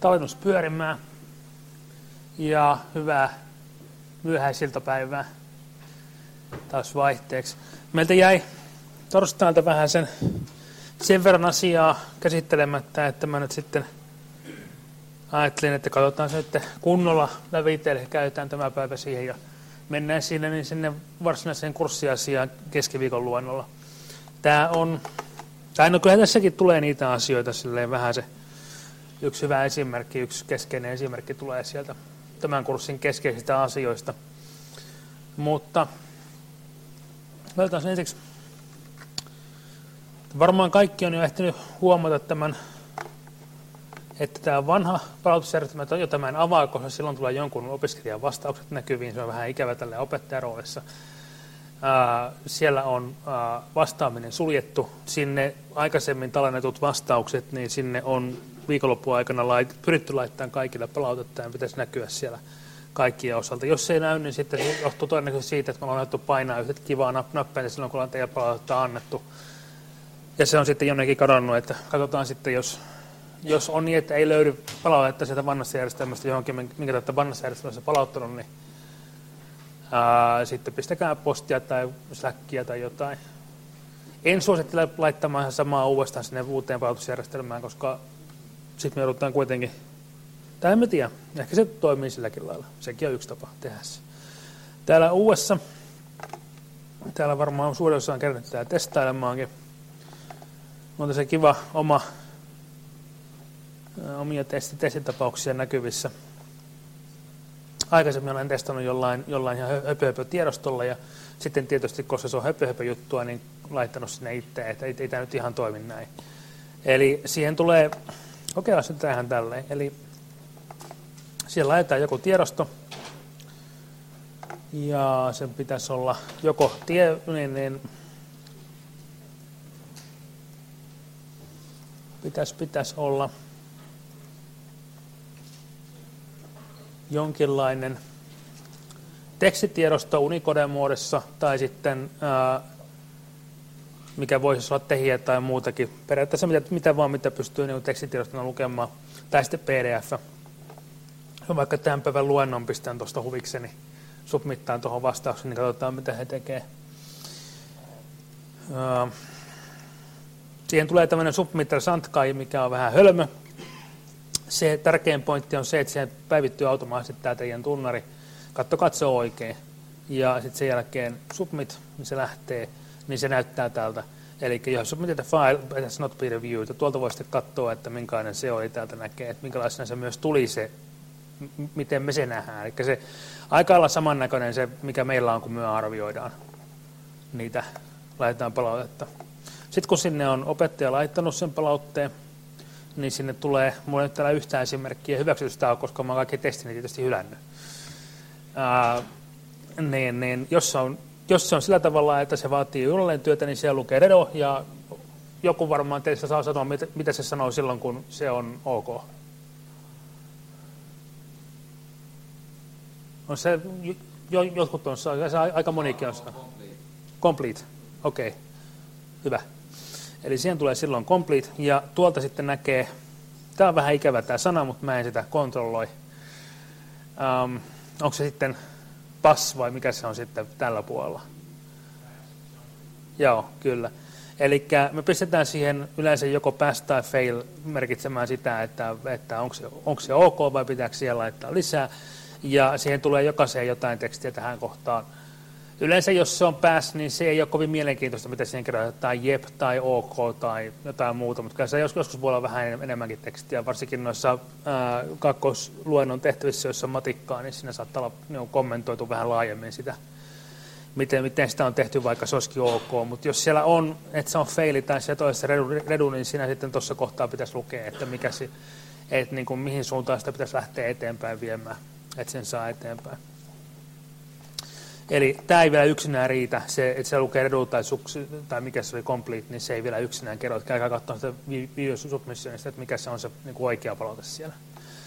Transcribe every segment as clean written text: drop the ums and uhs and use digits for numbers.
tallennus pyörimään ja hyvää myöhäisiltapäivää taas vaihteeksi. Meiltä jäi torstailta vähän sen verran asiaa käsittelemättä, että mä nyt sitten ajattelin, että katsotaan se nyt kunnolla lävitse, eli käytetään tämä päivä siihen ja mennään sinne varsinaiseen kurssiasiaan keskiviikon luennolla. Kyllä tässäkin tulee niitä asioita, silleen vähän se yksi hyvä esimerkki, yksi keskeinen esimerkki tulee sieltä tämän kurssin keskeisistä asioista. Mutta katsotaan ensiksi. Varmaan kaikki on jo ehtinyt huomata tämän, että tämä vanha palautusjärjestelmä, jota mä en avaa, koska silloin tulee jonkun opiskelijan vastaukset näkyviin, se on vähän ikävä tälle opettajaroolissa. Siellä on vastaaminen suljettu. Sinne aikaisemmin tallennetut vastaukset, niin sinne on viikonloppuun aikana pyritty laittamaan kaikille palautetta ja pitäisi näkyä siellä kaikkien osalta. Jos se ei näy, niin sitten se johtuu todennäköisesti siitä, että me ollaan annettu painaa yhdet kivaa nappeja silloin, kun ollaan teidän palautetta annettu. Ja se on sitten jonnekin kadonnut, että katsotaan sitten, jos on niin, että ei löydy palautetta sieltä vanhasta järjestelmästä johonkin, minkä tätä vanhassa järjestelmässä palauttanut, niin sitten pistäkää postia tai Slackia tai jotain. En suosittele laittamaan samaa uudestaan sinne uuteen palautusjärjestelmään, koska sitten me joudutaan kuitenkin, tai en mä tiedä, ehkä se toimii silläkin lailla. Sekin on yksi tapa tehdä se. Täällä uudessa, täällä varmaan suurin osa on kerännyt täällä testailemaankin. On tässä kiva omia testitapauksia näkyvissä. Aikaisemmin olen testannut jollain ihan höpö-höpö-tiedostolla ja sitten tietysti, koska se on höpö-höpö-juttua, niin laittanut sinne itse, että ei tämä nyt ihan toimi näin. Eli siihen tulee, kokeillaan nyt tähän tälleen, eli siellä laitetaan joku tiedosto ja sen pitäisi olla joko pitäisi olla jonkinlainen tekstitiedosto Unicode-muodossa tai sitten mikä voisi olla tehiä tai muutakin. Periaatteessa mitä pystyy niin tekstitiedostona lukemaan tai sitten PDF. Vaikka tämän päivän luennon pistän tuosta huvikseni submittaan tuohon vastauksen, niin katsotaan mitä he tekee. Siihen tulee tämmöinen submitter sandkai, mikä on vähän hölmö. Se tärkein pointti on se, että siihen päivittyy automaattisesti tämä teidän tunnari. Katsokaa, että se on oikein. Ja sitten sen jälkeen submit, niin se lähtee, niin se näyttää tältä. Eli jos submitted a file, it has not been reviewed. Ja tuolta voi sitten katsoa, että minkälainen se oli, täältä näkee, että minkälaisena se myös tuli se, miten me se nähdään. Eli se aika lailla samannäköinen se, mikä meillä on, kun me arvioidaan niitä, laitetaan palautetta. Sitten kun sinne on opettaja laittanut sen palautteen, niin sinne tulee, mulla ei ole täällä yhtään esimerkkiä hyväksytystä ole, koska mä oon kaikki testini tietysti hylännyt. Jos se on sillä tavalla, että se vaatii uudelleen työtä, niin siellä lukee redo, ja joku varmaan teistä saa sanoa, mitä se sanoo silloin, kun se on ok. On se, jotkut on, se aika monikin on. Complete. Okei. Okay. Hyvä. Eli siihen tulee silloin complete, ja tuolta sitten näkee, tämä on vähän ikävä tämä sana, mutta mä en sitä kontrolloi. Onko se sitten pass vai mikä se on sitten tällä puolella? Joo, kyllä. Eli me pistetään siihen yleensä joko pass tai fail merkitsemään sitä, että onko se ok vai pitääkö siellä laittaa lisää. Ja siihen tulee jokaiseen jotain tekstiä tähän kohtaan. Yleensä jos se on pass, niin se ei ole kovin mielenkiintoista, mitä siihen kirjoitetaan, jep tai ok tai jotain muuta, mutta kyllä se joskus voi olla vähän enemmänkin tekstiä, varsinkin noissa kakkosluennon tehtävissä, joissa on matikkaa, niin siinä saattaa olla kommentoitu vähän laajemmin sitä, miten sitä on tehty, vaikka se olisikin ok, mutta jos siellä on, että se on faili tai se toisessa redu, niin siinä sitten tuossa kohtaa pitäisi lukea, että niin kuin mihin suuntaan sitä pitäisi lähteä eteenpäin viemään, että sen saa eteenpäin. Eli tämä ei vielä yksinään riitä, se, että se lukee redu tai mikä se oli complete, niin se ei vielä yksinään kerro. Käykää katsomaan sitä video submissionista, että mikä se on se niin kuin oikea palaute siellä.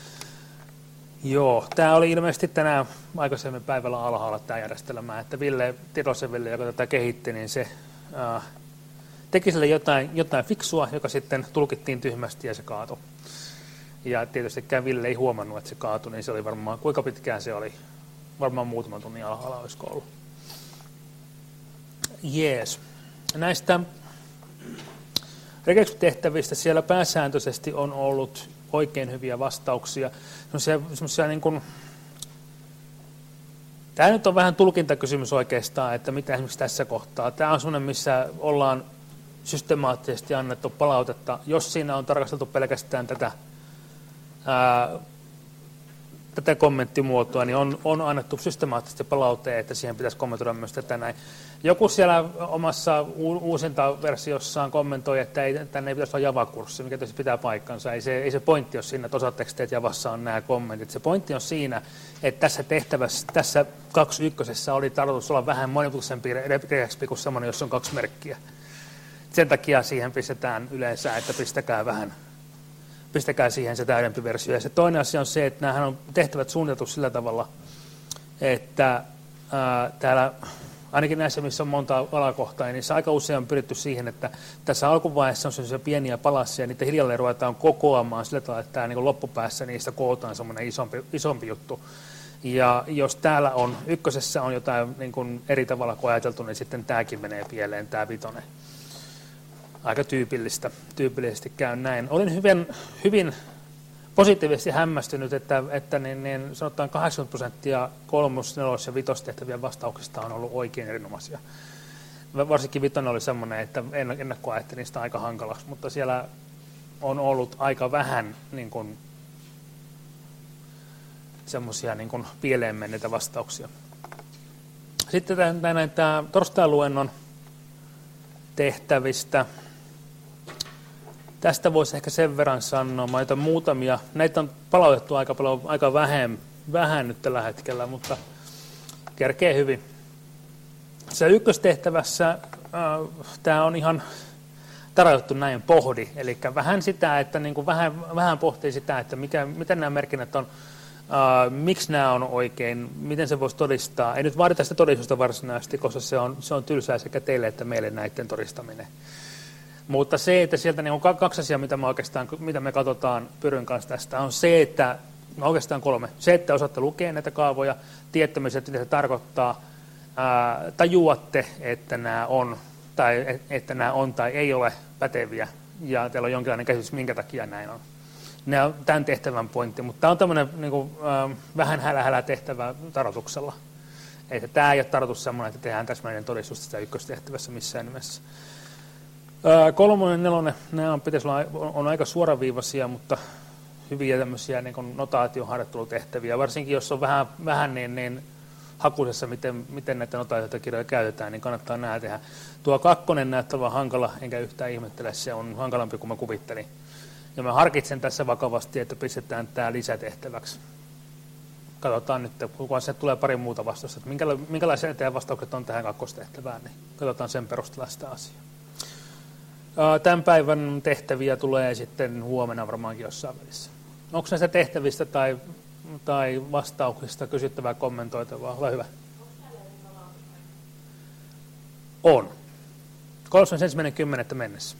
Joo, tämä oli ilmeisesti tänään aikaisemmin päivällä alhaalla tämä järjestelmä, että Tirosen Ville, joka tätä kehitti, niin se teki sille jotain fiksua, joka sitten tulkittiin tyhmästi ja se kaatui. Ja tietystikään Ville ei huomannut, että se kaatui, niin se oli varmaan, kuinka pitkään se oli? Varmaan muutaman tunnin alhaalla olisiko ollut. Jees. Näistä regex-tehtävistä siellä pääsääntöisesti on ollut oikein hyviä vastauksia. Semmoisia niin kuin, tämä nyt on vähän tulkintakysymys oikeastaan, että mitä esimerkiksi tässä kohtaa. Tämä on semmoinen, missä ollaan systemaattisesti annettu palautetta. Jos siinä on tarkasteltu pelkästään tätä kommenttimuotoa, niin on annettu systemaattisesti palautteet, että siihen pitäisi kommentoida myös tätä näin. Joku siellä omassa uusintaversiossaan kommentoi, että tänne ei pitäisi olla Java-kurssi, mikä tietysti pitää paikkansa. Ei se pointti ole siinä, että osateksteet Javassa on nämä kommentit. Se pointti on siinä, että tässä tehtävässä, tässä 2.1. oli tarkoitus olla vähän monimutkaisempi regex kuin semmoinen, jossa on 2 merkkiä. Sen takia siihen pistetään yleensä, että pistäkää siihen se täydempi versio. Ja se toinen asia on se, että nämähän on tehtävät suunniteltu sillä tavalla, että täällä, ainakin näissä, missä on monta alakohtaa, niin niissä aika usein on pyritty siihen, että tässä alkuvaiheessa on sellaisia pieniä palasia, ja niitä hiljalleen ruvetaan kokoamaan sillä tavalla, että tämä niin loppupäässä niistä kootaan semmoinen isompi juttu. Ja jos täällä on, 1. on jotain niin kuin eri tavalla kuin ajateltu, niin sitten tämäkin menee pieleen, tämä 5. Aika tyypillisesti käy näin. Olin hyvin positiivisesti hämmästynyt, että sanotaan 80% 3., 4. ja 5. tehtävien vastauksista on ollut oikein erinomaisia. Varsinkin 5. oli semmoinen, että ennakkoajattelin niistä aika hankalaksi, mutta siellä on ollut aika vähän niin kuin, semmoisia niin kuin pieleen menneitä vastauksia. Sitten tämä torstai-luennon tehtävistä. Tästä voisi ehkä sen verran sanoa. Mä otan muutamia. Näitä on palautettu aika vähän nyt tällä hetkellä, mutta kerkee hyvin. Se 1. tämä on ihan tarjottu näin pohdi. Eli vähän sitä, että niin kuin vähän pohtii sitä, että miten nämä merkinnät on, miksi nämä on oikein, miten se voisi todistaa. Ei nyt vaadita sitä todistusta varsinaisesti, koska se on tylsää sekä teille että meille näiden todistaminen. Mutta se, että sieltä niin on 2 asiaa, mitä me katsotaan Pyryn kanssa tästä, on se, että oikeastaan 3. Se, että osaatte lukea näitä kaavoja, tiettämisen, mitä se tarkoittaa, tajuatte, että nämä on tai ei ole päteviä, ja teillä on jonkinlainen käsitys, minkä takia näin on. Nämä on tämän tehtävän pointti, mutta tämä on tämmöinen niin kuin, vähän hälä tehtävä tarkoituksella. Että tämä ei ole tarkoitus sellainen, että tehdään täsmällinen todistus sitä 1. tehtävässä missään nimessä. 3. ja 4. nämä on aika suoraviivaisia, mutta hyviä tämmöisiä niin kuin notaatioharjoittelutehtäviä. Varsinkin jos on vähän niin hakuisessa, miten näitä notaatiokirjoja käytetään, niin kannattaa nämä tehdä. Tuo 2. näyttää vaan hankala, enkä yhtään ihmettele, se on hankalampi kuin mä kuvittelin. Ja mä harkitsen tässä vakavasti, että pistetään tämä lisätehtäväksi. Katsotaan nyt, kun se tulee pari muuta vastausta, että minkälaisia teidän vastaukset on tähän 2. tehtävään, niin katsotaan sen perusteella sitä asiaa. Tämän päivän tehtäviä tulee sitten huomenna varmaankin jossain välissä. Onko näistä tehtävistä tai vastauksista kysyttävää, kommentoitavaa? Ole hyvä. On. 31.10. mennessä.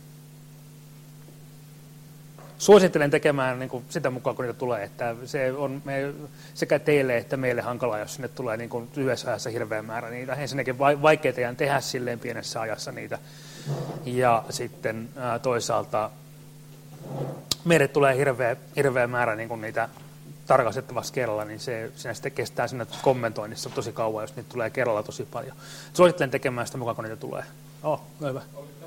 Suosittelen tekemään niin kuin sitä mukaan, kun niitä tulee, että se on sekä teille että meille hankalaa, jos sinne tulee niin kuin lyhyessä ajassa hirveä määrä niitä. Ensinnäkin vaikeaa tehdä silleen pienessä ajassa niitä. Ja sitten toisaalta meille tulee hirveä määrä niin kuin niitä tarkastettavaksi kerralla, niin se sitten kestää siinä kommentoinnissa tosi kauan, jos niitä tulee kerralla tosi paljon. Suosittelen tekemään sitä mukaan, kun niitä tulee. Hyvä.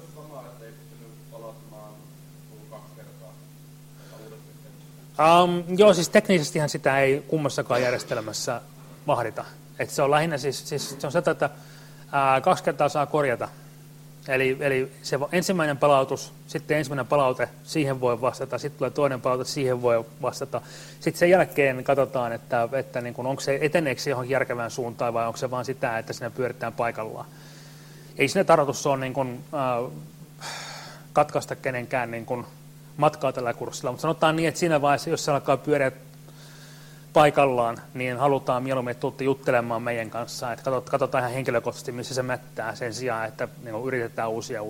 Joo, siis teknisestihän sitä ei kummassakaan järjestelmässä vahdita. Että se on lähinnä siis se on sitä, että 2 kertaa saa korjata. Eli se ensimmäinen palautus, sitten ensimmäinen palaute, siihen voi vastata, sitten tulee toinen palaute, siihen voi vastata. Sitten sen jälkeen katsotaan, että niin kun, onko se eteneekö se johonkin järkevään suuntaan vai onko se vaan sitä, että siinä pyöritään paikallaan. Ei siinä tarkoitus ole niin kun, katkaista kenenkään niin kun, matkaa tällä kurssilla, mutta sanotaan niin, että siinä vaiheessa, jos se alkaa pyöriä paikallaan, niin halutaan mieluummin, että tuutte juttelemaan meidän kanssa, että katsotaan ihan henkilökohtaisesti, missä se mättää sen sijaan, että niin yritetään uusia.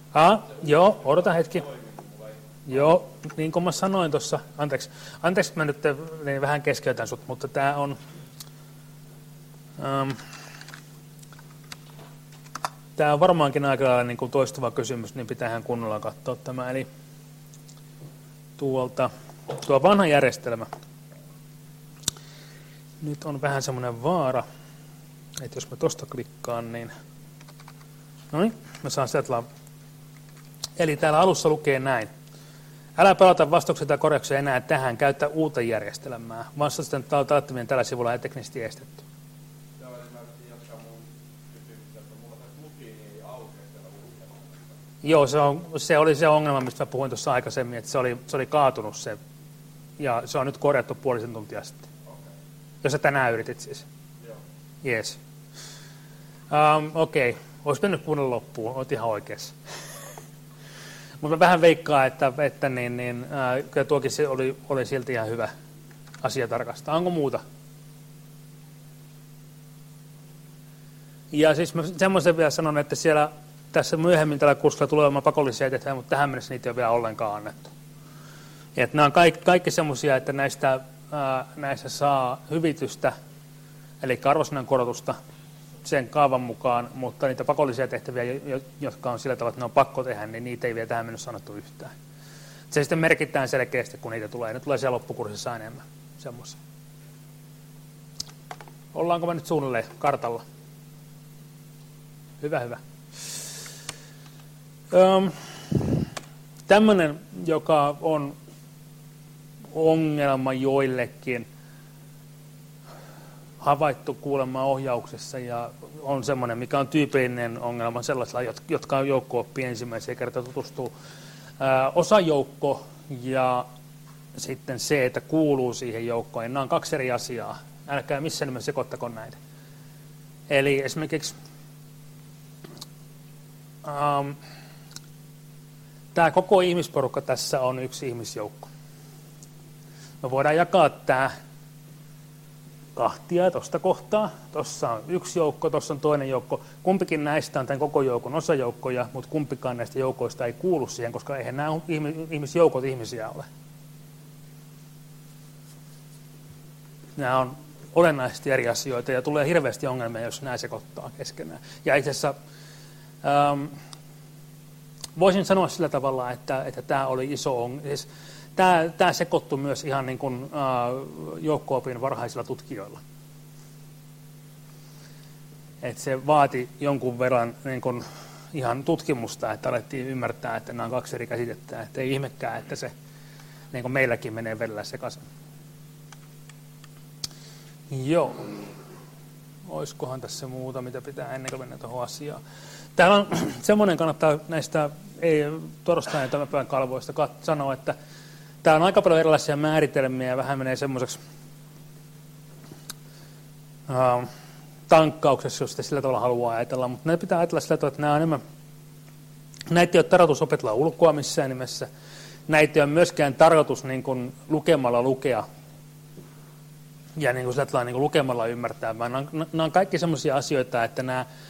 Joo, odota hetki. Joo, niin kuin mä sanoin tuossa, anteeksi mä nyt vähän keskeytän sut, mutta tää on, tää on varmaankin aika lailla niin kuin toistuva kysymys, niin pitäähän kunnolla katsoa tämä. Eli tuo vanha järjestelmä. Nyt on vähän semmoinen vaara, että jos mä tosta klikkaan, niin noin, mä saan sieltä. Eli täällä alussa lukee näin. Älä pelata vastauksia tai korjauksia enää tähän, käyttä uutta järjestelmää. Vastausten taattaminen tällä sivulla ei teknisesti estetty. Joo, se oli se ongelma, mistä mä puhuin tuossa aikaisemmin, että se oli kaatunut se, ja se on nyt korjattu puolisen tuntia sitten. Okay. Jos sä tänään yritit siis. Joo. Jees. Okei, olisi mennyt kuunnella loppuun, olet ihan oikeassa. Mutta mä vähän veikkaan, että kyllä tuokin se oli silti ihan hyvä asia tarkastaa. Onko muuta? Ja siis mä semmoisen vielä sanon, että siellä tässä myöhemmin tällä kurssilla tulee olemaan pakollisia tehtäviä, mutta tähän mennessä niitä ei ole vielä ollenkaan annettu. Ja että nämä on kaikki semmoisia, että näistä saa hyvitystä, eli arvosanan korotusta sen kaavan mukaan, mutta niitä pakollisia tehtäviä, jotka on sillä tavalla, että ne on pakko tehdä, niin niitä ei vielä tähän mennessä annettu yhtään. Se sitten merkitään selkeästi, kun niitä tulee. Ne tulee siellä loppukurssissa enemmän. Semmoisia. Ollaanko me nyt suunnilleen kartalla? Hyvä. Tämmöinen, joka on ongelma joillekin, havaittu kuulemma ohjauksessa ja on semmoinen, mikä on tyypillinen ongelma sellaisilla, jotka on joukko-oppia ensimmäisiä kertaa tutustuu. Osajoukko ja sitten se, että kuuluu siihen joukkoon. Ja nämä on kaksi eri asiaa. Älkää missään nimessä sekoittako näitä. Eli esimerkiksi tämä koko ihmisporukka tässä on yksi ihmisjoukko. Me voidaan jakaa tämä kahtia tuosta kohtaa. Tuossa on yksi joukko, tuossa on toinen joukko. Kumpikin näistä on tämän koko joukon osajoukkoja, mutta kumpikaan näistä joukoista ei kuulu siihen, koska eihän nämä ihmisjoukot ihmisiä ole. Nämä on olennaisesti eri asioita ja tulee hirveästi ongelmia, jos nämä sekoittaa keskenään. Ja itse asiassa voisin sanoa sillä tavalla, että tämä oli iso ongelma. Siis tämä sekoittui myös ihan niin kuin joukko-opin varhaisilla tutkijoilla. Että se vaati jonkun verran niin kuin ihan tutkimusta, että alettiin ymmärtää, että nämä on kaksi eri käsitettä. Että ei ihmekään, että se niin kuin meilläkin menee välillä sekaisin. Joo. Olisikohan tässä muuta, mitä pitää ennen kuin mennä tuohon asiaan. Täällä on semmoinen, kannattaa näistä torstain ja tämän päivän kalvoista sanoa, että täällä on aika paljon erilaisia määritelmiä ja vähän menee semmoiseksi tankkauksessa, jos sitä sillä tavalla haluaa ajatella, mutta näitä pitää ajatella sillä tavalla, että nämä on enemmän, näitä ei ole tarkoitus opetella ulkoa missään nimessä, näitä ei ole myöskään tarkoitus niin kuin lukemalla lukea ja niin kuin sillä tavalla niin kuin lukemalla ymmärtää, vaan nämä on kaikki semmoisia asioita, että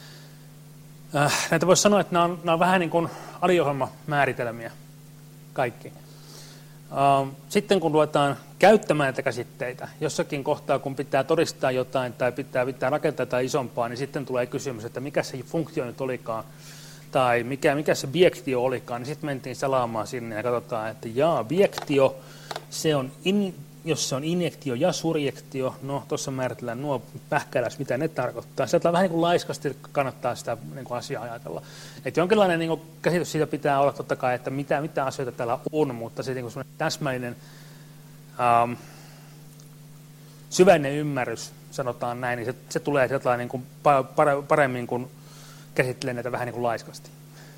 näitä voisi sanoa, että nämä on vähän niin kuin aliohjelmamääritelmiä kaikki. Sitten kun ruvetaan käyttämään näitä käsitteitä, jossakin kohtaa kun pitää todistaa jotain tai pitää rakentaa jotain isompaa, niin sitten tulee kysymys, että mikä se funktio nyt olikaan tai mikä se biektio olikaan, niin sitten mentiin salaamaan sinne ja katsotaan, että biektio, se on jos se on injektio ja surjektio, no tuossa määritellään nuo pähkäläs, mitä ne tarkoittaa. Sieltä vähän niin kuin laiskasti kannattaa sitä niin kuin asiaa ajatella. Että jonkinlainen niin kuin käsitys siitä pitää olla totta kai, että mitä asioita täällä on, mutta se niin kuin täsmällinen syvällinen ymmärrys, sanotaan näin, niin se tulee sieltä niin kuin paremmin kuin käsittelee näitä vähän niin kuin laiskasti.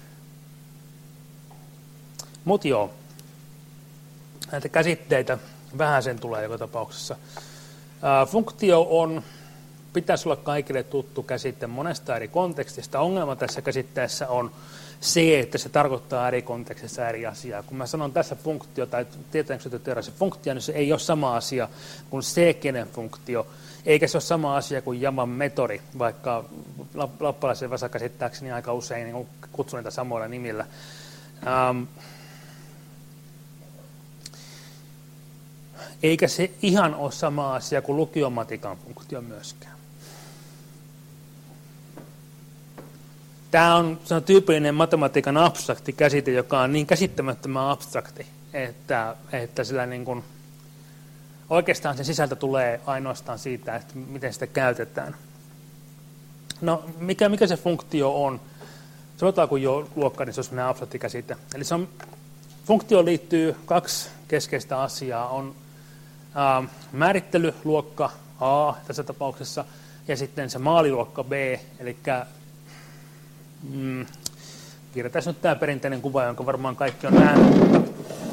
Mutta joo, näitä käsitteitä vähän sen tulee joka tapauksessa. Funktio pitäisi olla kaikille tuttu käsite monesta eri kontekstista. Ongelma tässä käsitteessä on se, että se tarkoittaa eri kontekstissa eri asiaa. Kun mä sanon tässä funktio tai tietääkseni se funktio, niin se ei ole sama asia kuin seekenen funktio. Eikä se ole sama asia kuin Javan metodi, vaikka lappalaisen vasa käsittääkseni aika usein niin kutsun niitä samoilla nimillä. Eikä se ihan ole sama asia kuin lukiomatikan funktio myöskään. Tämä on tyypillinen matematiikan abstrakti käsite, joka on niin käsittämättömän abstrakti, että sillä niin kuin, oikeastaan sen sisältö tulee ainoastaan siitä, että miten sitä käytetään. No, mikä se funktio on? Sanotaan, kun jo luokka, niin se on sellainen abstrakti käsite. Eli funktioon liittyy kaksi keskeistä asiaa. On määrittelyluokka A tässä tapauksessa, ja sitten se maaliluokka B, eli kirjataan nyt tämä perinteinen kuva, jonka varmaan kaikki on nähnyt, mutta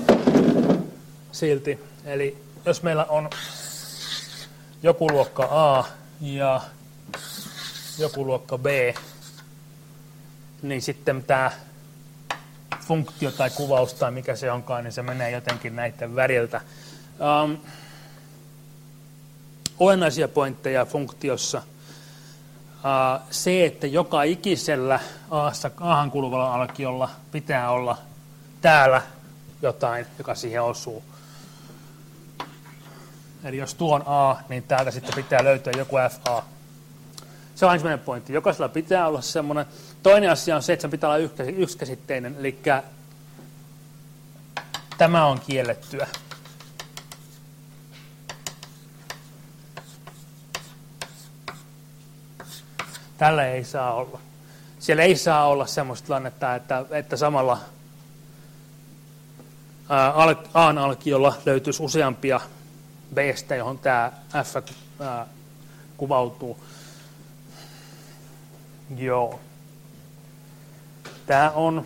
silti. Eli jos meillä on joku luokka A ja joku luokka B, niin sitten tämä funktio tai kuvaus tai mikä se onkaan, niin se menee jotenkin näiden väriltä. Olennaisia pointteja funktiossa. Se, että joka ikisellä A:han kuuluvalla alkiolla pitää olla täällä jotain, joka siihen osuu. Eli jos tuo on A, niin täältä sitten pitää löytyä joku FA. Se on ensimmäinen pointti. Jokaisella pitää olla semmoinen. Toinen asia on se, että se pitää olla yksikäsitteinen, eli tämä on kiellettyä. Tällä ei saa olla. Siellä ei saa olla semmoista tilannetta, että samalla A:n alkiolla löytyisi useampia B:stä, johon tämä F kuvautuu. Joo. Tämä on...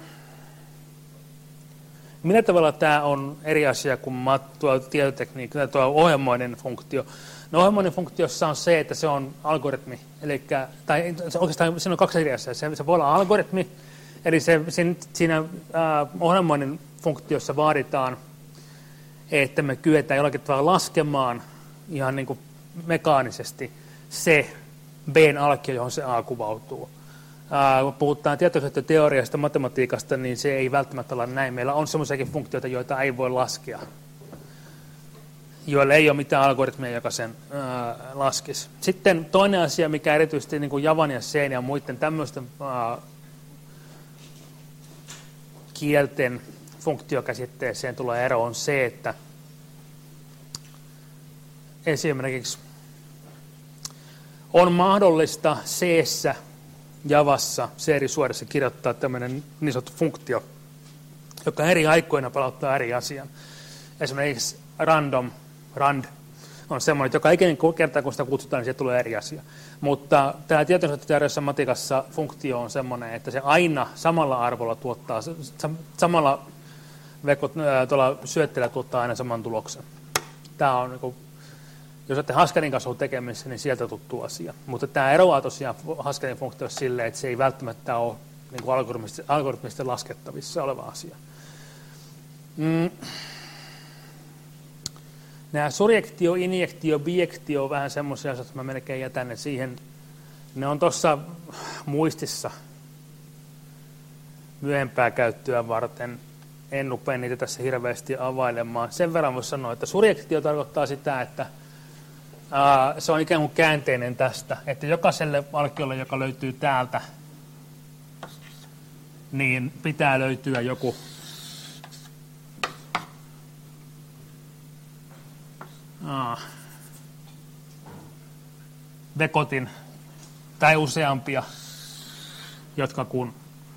Millä tavalla tämä on eri asia kuin tuo tietotekniikka tai tuo ohjelmoinen funktio? No, ohjelmoinnin funktiossa on se, että se on algoritmi, tai oikeastaan siinä on kaksi eri asiaa. Se voi olla algoritmi, eli siinä ohjelmoinnin funktiossa vaaditaan, että me kyetään jollakin tavalla laskemaan ihan niin kuin mekaanisesti se B:n alkio, johon se A kuvautuu. Kun puhutaan tietokoneteoriasta, matematiikasta, niin se ei välttämättä ole näin. Meillä on sellaisiakin funktioita, joita ei voi laskea, joilla ei ole mitään algoritmia, joka sen laskisi. Sitten toinen asia, mikä erityisesti niin kuin Javan ja C ja muiden tämmöisten kielten funktiokäsitteeseen tulee ero, on se, että esimerkiksi on mahdollista C:ssä, Javassa, C-risuodessa kirjoittaa tämmöinen niin sanottu funktio, joka eri aikoina palauttaa eri asian. Esimerkiksi rand on semmoinen, että joka ikinen kerta, kun sitä kutsutaan, niin se tulee eri asia. Mutta tämä tietokoneteoriassa matikassa funktio on semmoinen, että se aina samalla arvolla tuottaa, samalla syötteellä tuottaa aina saman tuloksen. Tämä on, niin kuin, jos olette Haskelin kanssa ollut tekemisissä, niin sieltä tuttu asia. Mutta tämä eroaa tosiaan Haskelin funktiossa silleen, että se ei välttämättä ole niin kuin algoritmisesti laskettavissa oleva asia. Nämä surjektio, injektio, bijektio on vähän semmoisia, että mä melkein jätän ne siihen. Ne on tuossa muistissa myöhempää käyttöä varten. En rupea niitä tässä hirveästi availemaan. Sen verran voisi sanoa, että surjektio tarkoittaa sitä, että se on ikään kuin käänteinen tästä. Että jokaiselle alkiolle, joka löytyy täältä, niin pitää löytyä joku vekotin tai useampia, jotka kun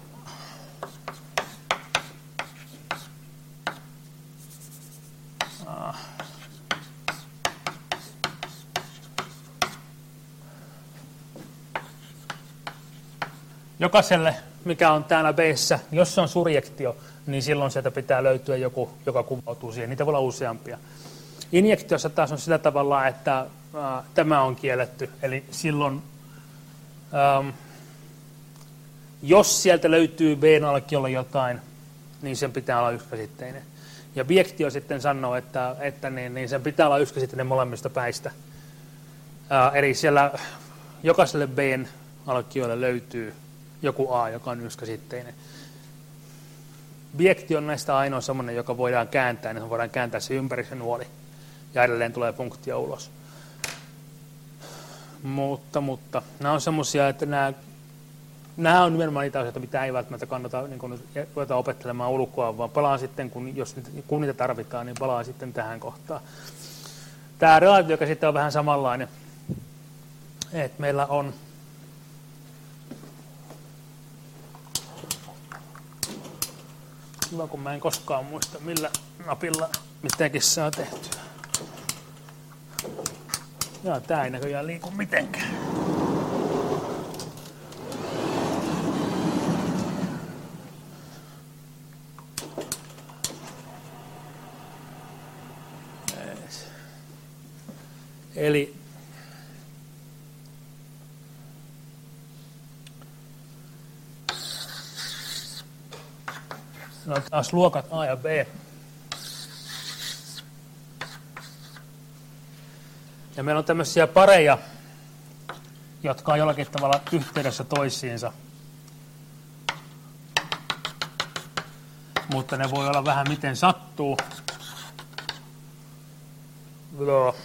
jokaiselle, mikä on täällä B:ssä, jos se on surjektio, niin silloin sieltä pitää löytyä joku, joka kuvautuu siihen. Niitä voi olla useampia. Injektiossa taas on sillä tavalla, että tämä on kielletty. Eli silloin, jos sieltä löytyy B-alkiolla jotain, niin sen pitää olla yksikäsitteinen. Ja bijektio sitten sanoo, että niin sen pitää olla yksikäsitteinen molemmista päistä. Eli siellä jokaiselle B:n alkioille löytyy joku A, joka on yksikäsitteinen. Biekti on näistä ainoa sellainen, joka voidaan kääntää, niin voidaan kääntää se ympäri sen nuoli, ja edelleen tulee funktio ulos. Mutta nämä on semmoisia, että nämä on nimenomaan niitä asioita, mitä ei välttämättä kannata niin ruveta opettelemaan ulkoa, vaan palaan sitten, kun niitä tarvitaan, niin palaan sitten tähän kohtaan. Tämä relaatiokäsite on vähän samanlainen, että meillä on hyvä, kun mä en koskaan muista, millä napilla mitäkin saa tehtyä. Joo, tää ei näköjään liiku mitenkään. Eli no, taas luokat A ja B. Ja meillä on tämmöisiä pareja, jotka on jollakin tavalla yhteydessä toisiinsa. Mutta ne voi olla vähän miten sattuu. Joo.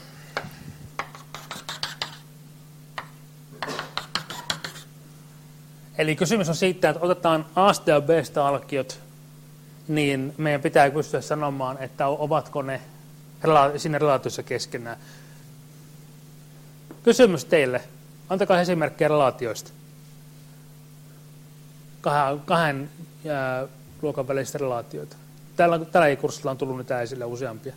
Eli kysymys on siitä, että otetaan A:sta ja B:stä alkiot, niin meidän pitää pystyä sanomaan, että ovatko ne siinä relaatiossa keskenään. Kysymys teille. Antakaa esimerkkejä relaatioista. Kahden luokan välisistä relaatioita. Tällä kurssilla on tullut niitä esille useampia.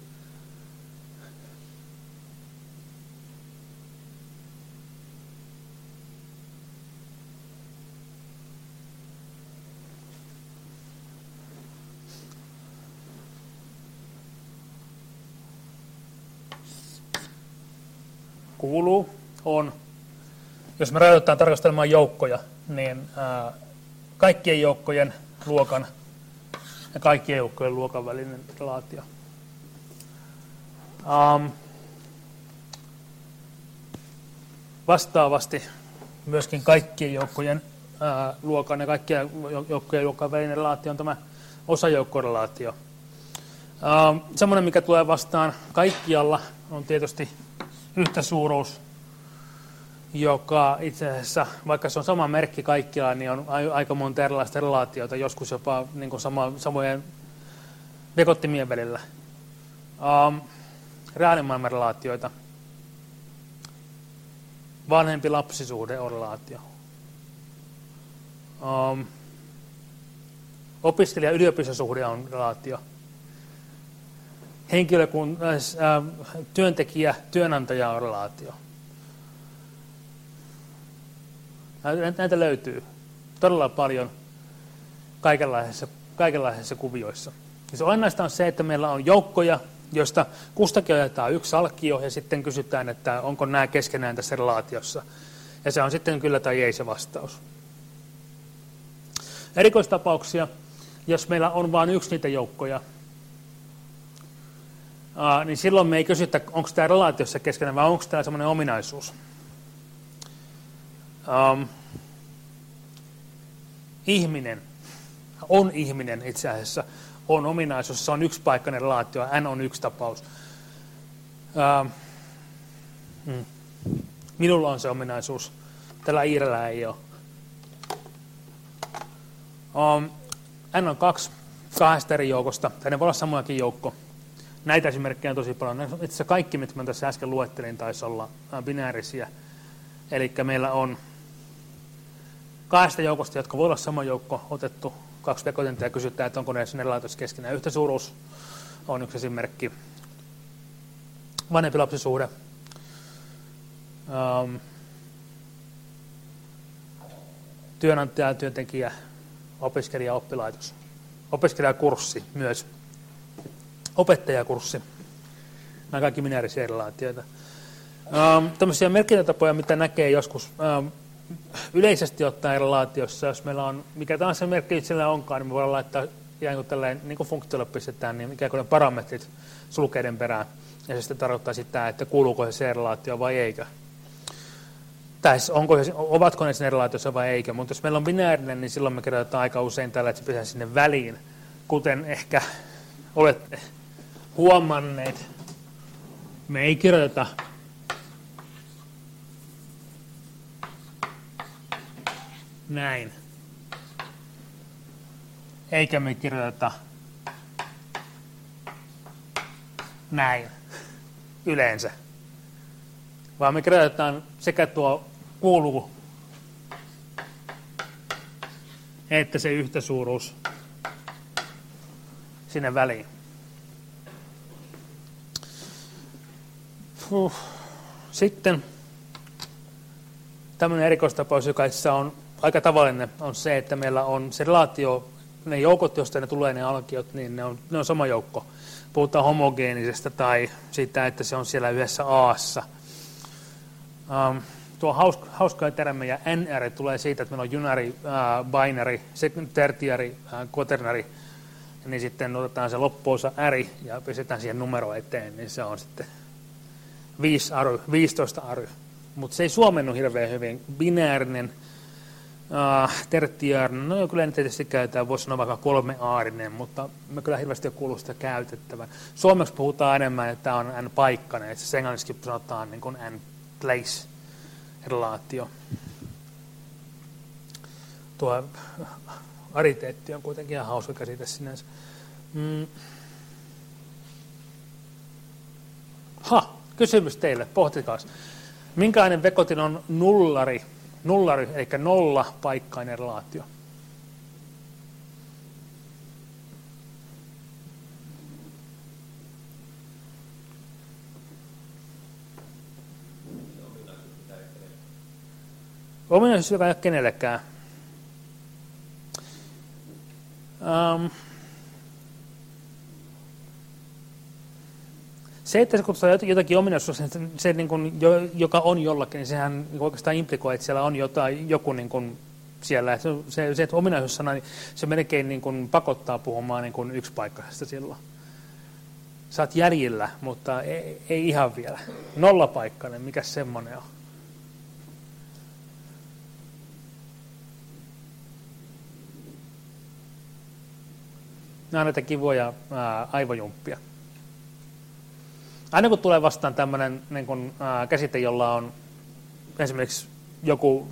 Kuuluu, on. Jos me rajoitetaan tarkastelemaan joukkoja, niin kaikkien joukkojen luokan ja kaikkien joukkojen luokan välinen relaatio. Vastaavasti myöskin kaikkien joukkojen luokan ja kaikkien joukkojen luokan välinen relaatio on tämä osajoukkorelaatio. Semmoinen, mikä tulee vastaan kaikkialla, on tietysti yhtäsuuruus, joka itse asiassa, vaikka se on sama merkki kaikkialla, niin on aika monta erilaista relaatiota, joskus jopa niin kuin samojen vekottimien välillä. Reaalimaailman relaatioita. Vanhempi-lapsisuhde on relaatio. Opiskelija-yliopistosuhde on relaatio. Työntekijä-työnantaja on relaatio. Näitä löytyy todella paljon kaikenlaisissa kuvioissa. Ja se olennaista on se, että meillä on joukkoja, joista kustakin otetaan yksi alkio ja sitten kysytään, että onko nämä keskenään tässä relaatiossa. Ja se on sitten kyllä tai ei se vastaus. Erikoistapauksia, jos meillä on vain yksi niitä joukkoja, niin silloin me ei kysytä, onko tämä relaatiossa keskenään, vai onko tämä semmoinen ominaisuus. Ihminen itse asiassa on ominaisuus, se on yksipaikkainen relaatio, N on yksi tapaus. Minulla on se ominaisuus, tällä Iirellä ei ole. N on kahdesta eri joukosta, tai ne voi olla samojakin joukko. Näitä esimerkkejä on tosi paljon. Itse asiassa kaikki, mitä mä tässä äsken luettelin, taisi olla binäärisiä. Eli meillä on kahdesta joukosta, jotka voi olla sama joukko, otettu kaksi vekotinta ja kysytään, että onko ne sinne relaatiossa keskenään. Yhtäsuuruus on yksi esimerkki. Vanhempi-lapsisuhde. Työnantaja, työntekijä, opiskelija, oppilaitos. Opiskelijakurssi myös. Opettajakurssi. Nämä kaikki binäärisiä relaatioita. Tämmöisiä merkintätapoja, mitä näkee joskus yleisesti ottaen relaatiossa, jos meillä on, mikä tahansa merkki itsellä onkaan, niin me voidaan laittaa ikään kuin tälleen, niin kuin funktiolle pistetään, niin ikään kuin ne parametrit sulkeiden perään. Ja se sitten tarkoittaa sitä, että kuuluuko se relaatio vai eikä. tai ovatko ne sinne relaatiossa vai eikö, mutta jos meillä on binäärinen, niin silloin me kirjoitetaan aika usein tällä, että se pitää sinne väliin, kuten ehkä olette huomanneet. Me ei kirjoiteta näin, eikä me kirjoiteta näin yleensä, vaan me kirjoitetaan sekä tuo kuuluu että se yhtäsuuruus sinne väliin. Sitten tämmöinen erikoistapaus, joka on aika tavallinen, on se, että meillä on se relaatio, ne joukot, joista ne tulee ne alkiot, niin ne on sama joukko. Puhutaan homogeenisesta tai siitä, että se on siellä yhdessä A:ssa. Tuo hauskaa termejä NR tulee siitä, että meillä on unary, binary, tertiary, quaternary, niin sitten otetaan se loppuosa R ja pistetään siihen numero eteen, niin se on sitten 15 ary. Mutta se ei suomennu hirveän hyvin. Binäärinen, tertiaarinen, no kyllä ne tietysti käytetään, voisi sanoa vaikka 3-aarinen, mutta mä kyllä hirveästi ole kuullut sitä käytettävän. Suomeksi puhutaan enemmän, että tämä on n-paikkainen, että se englanniksi sanotaan niin kuin n-place-relaatio. Tuo ariteetti on kuitenkin ihan hauska käsite sinänsä. Kysymys teille, pohtikaa. Minkälainen vekotin on nullari, eli nollapaikkainen relaatio? Ominaisuus, joka ei ole kenellekään. Se, että se kutsutaan jotakin ominaisuus, se niin kuin, joka on jollakin, niin sehän oikeastaan implikoi, että siellä on joku niin kuin siellä. Se että ominaisuussana, niin se melkein niin kuin pakottaa puhumaan niin kuin yksipaikkaisesta silloin. Sä oot jäljillä, mutta ei ihan vielä. Nollapaikkainen, mikä semmoinen on? Nämä on näitä kivoja aivojumppia. Aina kun tulee vastaan tämmöinen niin kun, käsite, jolla on esimerkiksi joku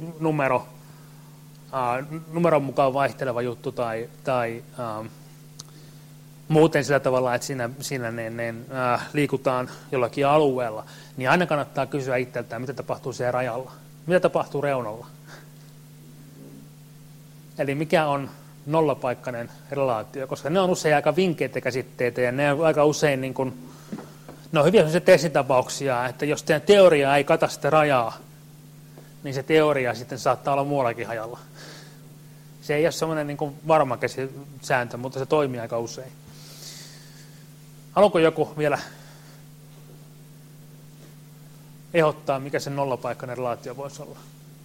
numeron mukaan vaihteleva juttu tai muuten sillä tavalla, että siinä liikutaan jollakin alueella, niin aina kannattaa kysyä itseltään, mitä tapahtuu siellä rajalla, mitä tapahtuu reunalla. Eli mikä on nollapaikkainen relaatio, koska ne on usein aika vinkeitä käsitteitä ja ne on aika usein niin kuin, ne on hyviä sellaisia testitapauksia, että jos teidän teoria ei kata sitä rajaa, niin se teoria sitten saattaa olla muuallakin hajalla. Se ei ole semmoinen niin kuin varma sääntö, mutta se toimii aika usein. Haluatko joku vielä ehdottaa, mikä se nollapaikkainen relaatio voisi olla?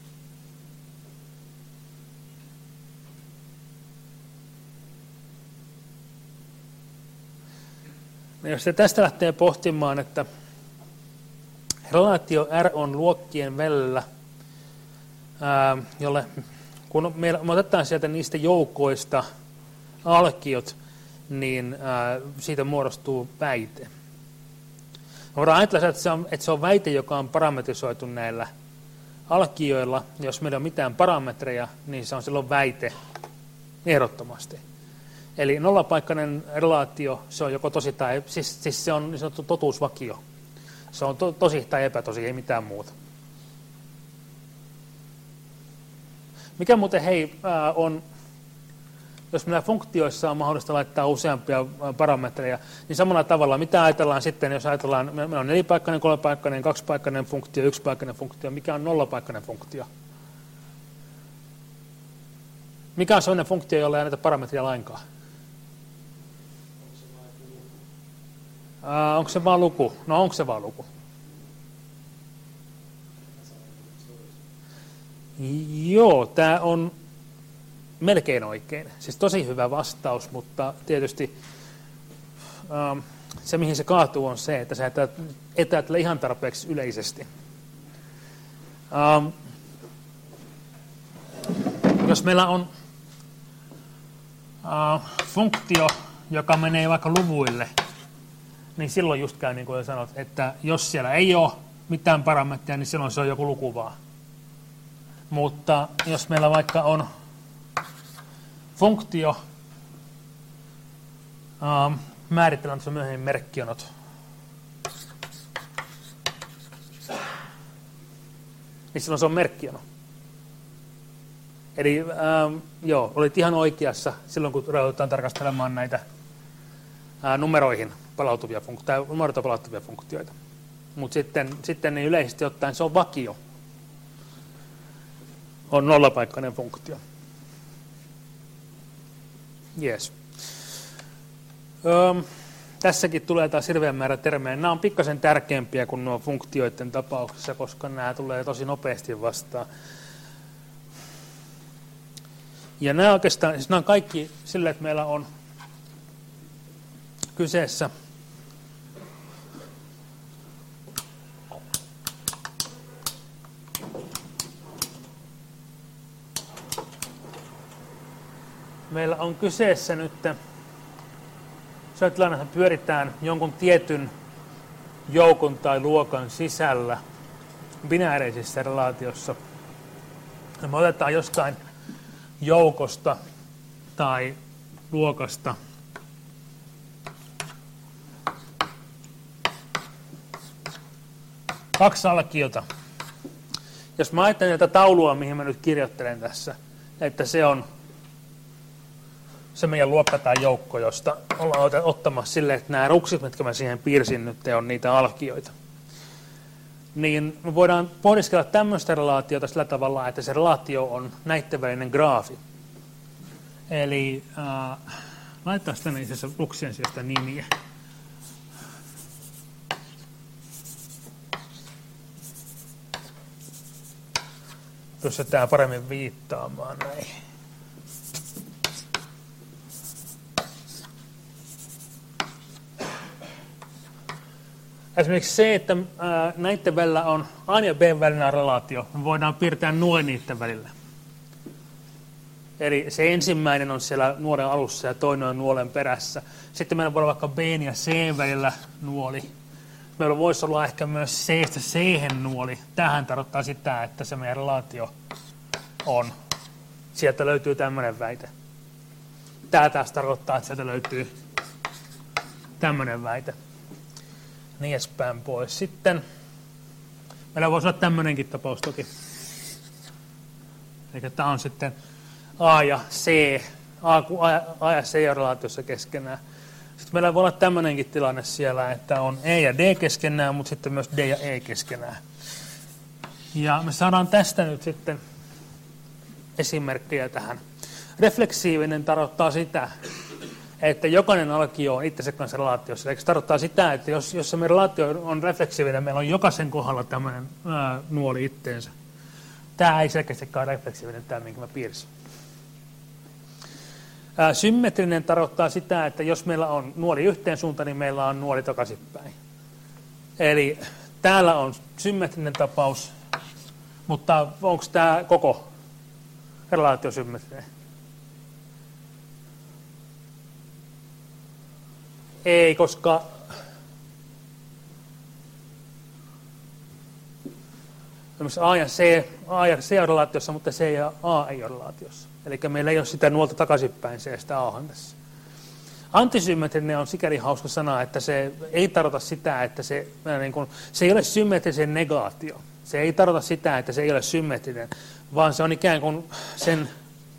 No jos se tästä lähtee pohtimaan, että relaatio R on luokkien välillä, jolle kun me otetaan sieltä niistä joukoista alkiot, niin siitä muodostuu väite. Voidaan ajatella, että se on väite, joka on parametrisoitu näillä alkioilla. Jos meillä on mitään parametreja, niin se on silloin väite ehdottomasti. Eli nollapaikkainen relaatio, se on joko tosi tai, siis se on niin sanottu totuusvakio. Se on tosi tai epätosi, ei mitään muuta. Mikä muuten on, jos meillä funktioissa on mahdollista laittaa useampia parametreja, niin samalla tavalla, mitä ajatellaan sitten, jos ajatellaan, meillä on nelipaikkainen, kolmepaikkainen, kaksipaikkainen funktio, yksipaikkainen funktio, mikä on nollapaikkainen funktio? Mikä on sellainen funktio, jolla ei anneta parametria lainkaan? Onko se vaan luku? No onko se vaan luku? Joo, tämä on melkein oikein. Siis tosi hyvä vastaus, mutta tietysti se, mihin se kaatuu, on se, että sä et ajattele ihan tarpeeksi yleisesti. jos meillä on funktio, joka menee vaikka luvuille, niin silloin just käy niin kuin sanot, että jos siellä ei ole mitään parametria, niin silloin se on joku luku vaan. Mutta jos meillä vaikka on funktio, määritellään tuossa myöhemmin merkkionot, niin silloin se on merkkiono. Eli joo, olit ihan oikeassa silloin, kun joudutaan tarkastelemaan näitä numeroihin palautuvia numeroita palautuvia funktioita. Mutta sitten niin yleisesti ottaen se on vakio. On nollapaikkainen funktio. Yes. Tässäkin tulee taas hirveän määrä termejä. Nämä on pikkasen tärkeämpiä kuin nuo funktioiden tapauksessa, koska nämä tulee tosi nopeasti vastaan. Ja nämä oikeastaan, siis nämä on kaikki sillä, että meillä on kyseessä nyt se tilanne, että pyöritään jonkun tietyn joukon tai luokan sisällä binäärisessä relaatiossa. Ja me otetaan jostain joukosta tai luokasta kaksi alkiota. Jos mä ajattelen tätä taulua, mihin mä nyt kirjoittelen tässä, että se on se meidän luokka tai joukko, josta ollaan ottamassa silleen, että nämä ruksit, mitkä mä siihen piirsin nyt, on niitä alkioita. Niin me voidaan pohdiskella tämmöistä relaatiota sillä tavalla, että se relaatio on näitten välinen graafi. Eli laitetaan tänne itse asiassa ruksien sijasta nimiä. Pystytään paremmin viittaamaan näihin. Esimerkiksi se, että näiden välillä on A ja B välinen relaatio, me voidaan piirtää nuoli niiden välillä. Eli se ensimmäinen on siellä nuolen alussa ja toinen on nuolen perässä. Sitten meillä voi olla vaikka B ja C välillä nuoli. Meillä voisi olla ehkä myös C-stä C-hen nuoli. Tähän tarkoittaa sitä, että se meidän relaatio on. Sieltä löytyy tämmöinen väite. Tämä taas tarkoittaa, että sieltä löytyy tämmöinen väite. Niin edespäin pois. Sitten meillä voisi olla tämmöinenkin tapaus toki. Eli tämä on sitten A ja C. A ja C on relaatiossa keskenään. Sitten meillä voi olla tämmöinenkin tilanne siellä, että on E ja D keskenään, mutta sitten myös D ja E keskenään. Ja me saadaan tästä nyt sitten esimerkkejä tähän. Refleksiivinen tarkoittaa sitä, että jokainen alkio on itsensä kanssa relaatiossa. Eli se tarkoittaa sitä, että jos se meidän relaatio on refleksiivinen, meillä on jokaisen kohdalla tämmöinen nuoli itteensä. Tämä ei selkeästikään refleksiivinen, tämä minkä mä piirsin. Symmetrinen tarkoittaa sitä, että jos meillä on nuoli yhteen suuntaan, niin meillä on nuoli takaisinpäin. Eli täällä on symmetrinen tapaus, mutta onko tämä koko relaatio symmetrinen? Ei, koska A ja C on relaatiossa, mutta C ja A ei ole relaatiossa. Eli meillä ei ole sitä nuolta takaisinpäin C-stä A:han tässä. Antisymmetrinen on sikäli hauska sana, että se ei tarkoita sitä, että se ei ole symmetrisen negaatio. Se ei tarkoita sitä, että se ei ole symmetrinen, vaan se on ikään kuin sen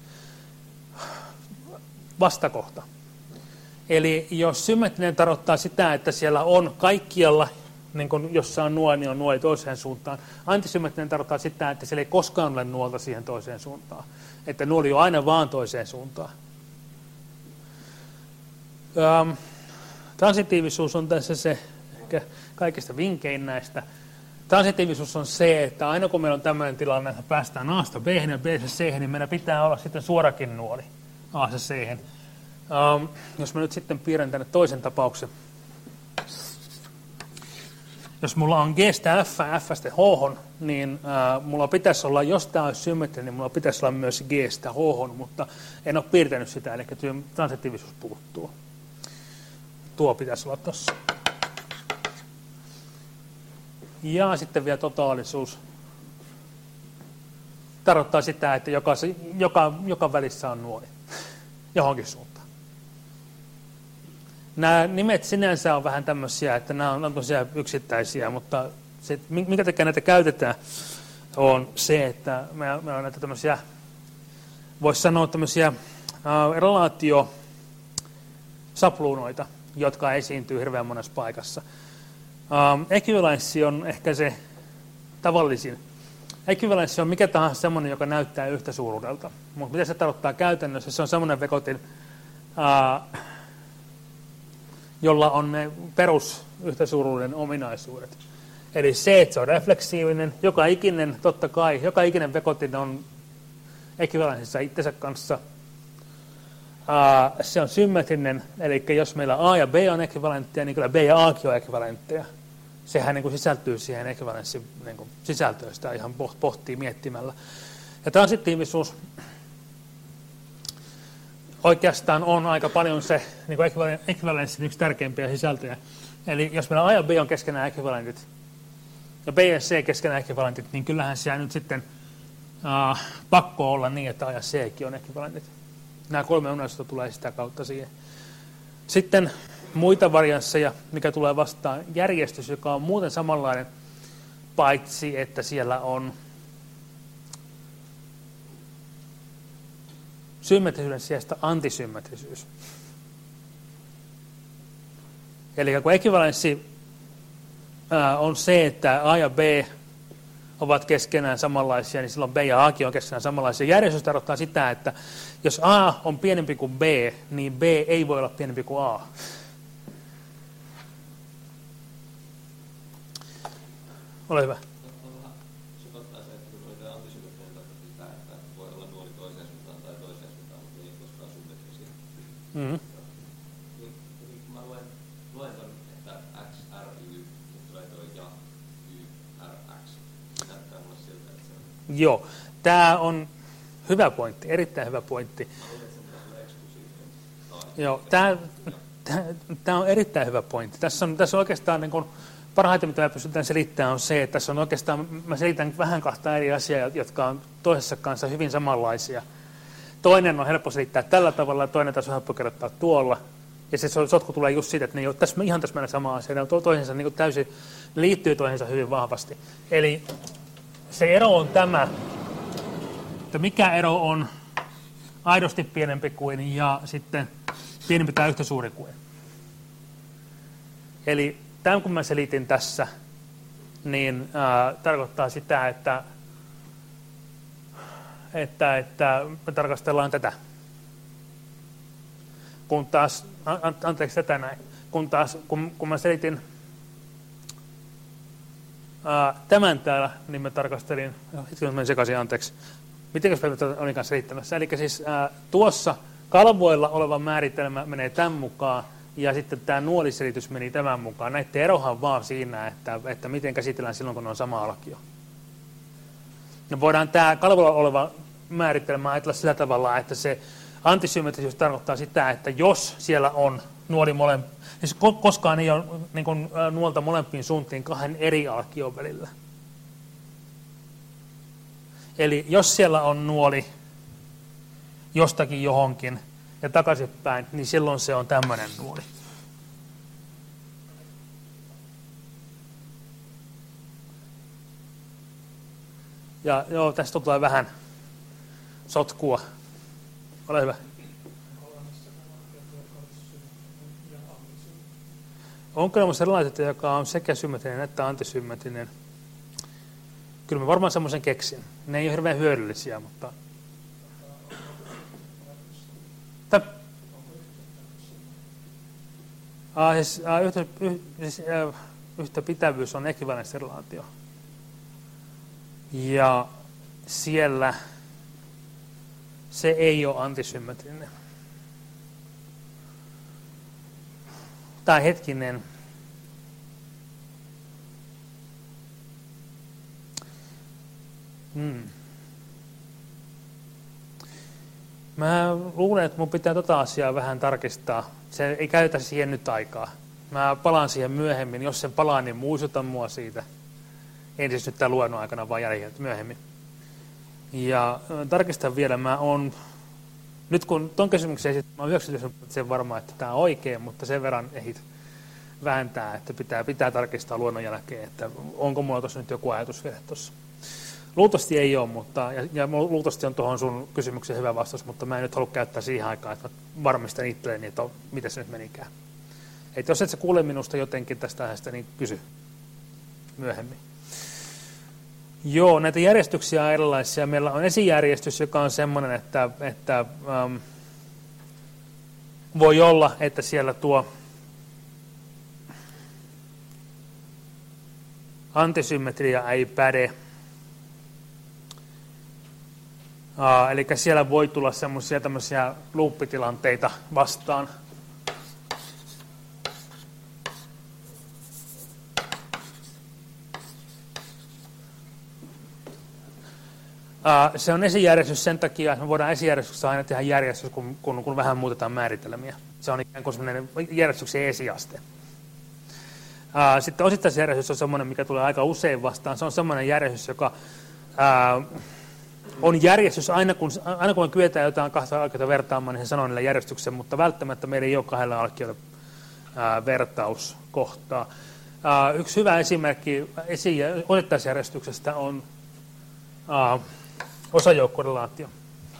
vastakohta. Eli jos symmetrinen tarkoittaa sitä, että siellä on kaikkialla, niin kuin jossa on nuoli, niin on nuoli toiseen suuntaan. Antisymmetrinen tarkoittaa sitä, että siellä ei koskaan ole nuolta siihen toiseen suuntaan. Että nuoli on aina vaan toiseen suuntaan. Transitiivisuus on tässä se ehkä kaikista vinkein näistä. Transitiivisuus on se, että aina kun meillä on tämmöinen tilanne, että päästään A:sta B:hen ja B:stä C:hen, niin meillä pitää olla sitten suorakin nuoli A:sta C:hen. Jos mä nyt sitten piirrän tänne toisen tapauksen. jos mulla on G:stä F, F:stä H, niin mulla pitäisi olla, jos tämä olisi symmetrinen, niin mulla pitäisi olla myös G:stä H, mutta en ole piirtänyt sitä, eli transitiivisuus puuttuu. Tuo pitäisi olla tuossa. Ja sitten vielä totaalisuus. Tarkoittaa sitä, että joka välissä on nuoli johonkin suuntaan. Nämä nimet sinänsä on vähän tämmöisiä, että nämä on tosiaan yksittäisiä, mutta se, minkä takia näitä käytetään, on se, että meillä on näitä tämmöisiä, voisi sanoa tämmöisiä relaatiosapluunoita, jotka esiintyy hirveän monessa paikassa. Ekvivalenssi on ehkä se tavallisin. Ekvivalenssi on mikä tahansa semmoinen, joka näyttää yhtä suuruudelta. Mutta mitä se tarkoittaa käytännössä? Se on semmoinen vekotin, jolla on ne perusyhtäsuuruuden ominaisuudet. Eli se, että se on refleksiivinen, joka ikinen vekotin on ekvivalenssissa itsensä kanssa. Se on symmetrinen, eli jos meillä A ja B on ekvivalentteja, niin kyllä B ja Akin on ekvivalentteja. Sehän niin kuin sisältyy siihen ekvivalenssin niin kuin sisältöön, sitä ihan pohtii miettimällä. Ja transitiivisuus oikeastaan on aika paljon se niin kuin ekvivalenssin yksi tärkeimpiä sisältöjä. Eli jos meillä A ja B on keskenään ekvivalentit, ja B ja C keskenään ekvivalentit, niin kyllähän siellä nyt sitten pakko olla niin, että A ja Ckin on ekvivalentit. Nämä 3 ominaisuutta tulee sitä kautta siihen. Sitten muita variansseja, mikä tulee vastaan, järjestys, joka on muuten samanlainen, paitsi että siellä on symmetrisyyden sijasta antisymmetrisyys. Eli kun ekvivalenssi on se, että A ja B ovat keskenään samanlaisia, niin silloin B ja Akin on keskenään samanlaisia. Järjestys tarkoittaa sitä, että jos A on pienempi kuin B, niin B ei voi olla pienempi kuin A. Ole hyvä. Sekoittaa se, että kun oli antisymmetrinen tarkoittaa sitä, että voi olla nuoli toiseen suuntaan tai toiseen suuntaan, mutta ei koskaan symmetrisiä. Mm-hmm. Kun mä luen ton, että X, R, Y, mutta tulee toi ja Y, R, X. Näyttää mulle siltä, että se on... Joo, tämä on hyvä pointti, erittäin hyvä pointti. Mä luulen, että se pitäisi olla eksklusiivinen. Joo, tämä on erittäin hyvä pointti. Tässä on oikeastaan niin kuin parhaiten, mitä me pystytään selittämään, on se, että tässä on oikeastaan, mä selitän vähän 2 eri asiaa, jotka on toisessa kanssa hyvin samanlaisia. Toinen on helppo selittää tällä tavalla, ja toinen taas on helppo kerrottaa tuolla. Ja se sotku tulee just siitä, että ne ei ole ihan täsmälleen sama asia. Ne on toisensa niin kuin täysin, ne liittyy toisensa hyvin vahvasti. Eli se ero on tämä, että mikä ero on aidosti pienempi kuin ja sitten pienempi tai yhtä suuri kuin. Eli tämän kun mä selitin tässä, niin tarkoittaa sitä, että me tarkastellaan tätä. Kun taas, anteeksi tätä näin, kun mä selitin tämän täällä, niin mä tarkastelin, hetken menin sekaisin, anteeksi. Mitenkäs mä olinkaan selittämässä? Eli siis tuossa kalvoilla oleva määritelmä menee tämän mukaan, ja sitten tämä nuoliselitys meni tämän mukaan. Näiden erohan vaan siinä, että miten käsitellään silloin, kun on sama alkio. No voidaan tämä kalvoilla oleva määritelmä ajatella sillä tavalla, että se antisymmetrisyys tarkoittaa sitä, että jos siellä on nuoli siis koskaan ei ole niin kuin, nuolta molempiin suuntiin 2 eri alkion välillä. Eli jos siellä on nuoli jostakin johonkin ja takaisinpäin, niin silloin se on tämmöinen nuoli. Ja joo, tästä tulee vähän sotkua. Ole hyvä. Onko olemassa sellaista, joka on sekä symmetrinen että antisymmetrinen? Kyllä mä varmaan semmoisen keksin. Ne ei ole hirveän hyödyllisiä, mutta... Yhtä pitävyys on ekvivalenssirelaatio. Ja siellä se ei ole antisymmetrinen. Tai hetkinen. Mä luulen, että mun pitää tota asiaa vähän tarkistaa. Se ei käytä siihen nyt aikaa. Mä palaan siihen myöhemmin. Jos sen palaan, niin muistutan mua siitä. En siis nyt tämän luennon aikana, vaan jälkeen myöhemmin. Ja tarkistan vielä, nyt kun ton kysymyksen esitän, mä oon 90% varma, että tämä on oikein, mutta sen verran ehdit vääntää, että pitää tarkistaa luonnon jälkeen, että onko mulla tuossa nyt joku ajatus vielä tuossa. Luultavasti ei ole, mutta, ja luultavasti on tuohon sun kysymykseen hyvä vastaus, mutta mä en nyt halua käyttää siihen aikaan, että mä varmistan itselleni, että miten se nyt menikään. Että jos et sä kuule minusta jotenkin tästä aiheesta, niin kysy myöhemmin. Joo, näitä järjestyksiä on erilaisia. Meillä on esijärjestys, joka on semmoinen, että voi olla, että siellä tuo antisymmetria ei päde. Eli siellä voi tulla semmoisia tämmöisiä loop-tilanteita vastaan. Se on esijärjestys sen takia, että me voidaan esijärjestyksessä aina tehdä järjestys, kun vähän muutetaan määritelmiä. Se on ikään kuin semmoinen järjestyksen esiaste. Sitten osittaisjärjestys on semmoinen, mikä tulee aika usein vastaan. Se on semmoinen järjestys, joka on järjestys aina kun me kyetään jotain kahta alkiota vertaamaan, niin se sanoo niille järjestyksen, mutta välttämättä meillä ei ole kahdella alkiolla vertauskohtaa. Yksi hyvä esimerkki osittaisjärjestyksestä on osajoukkorelaatio.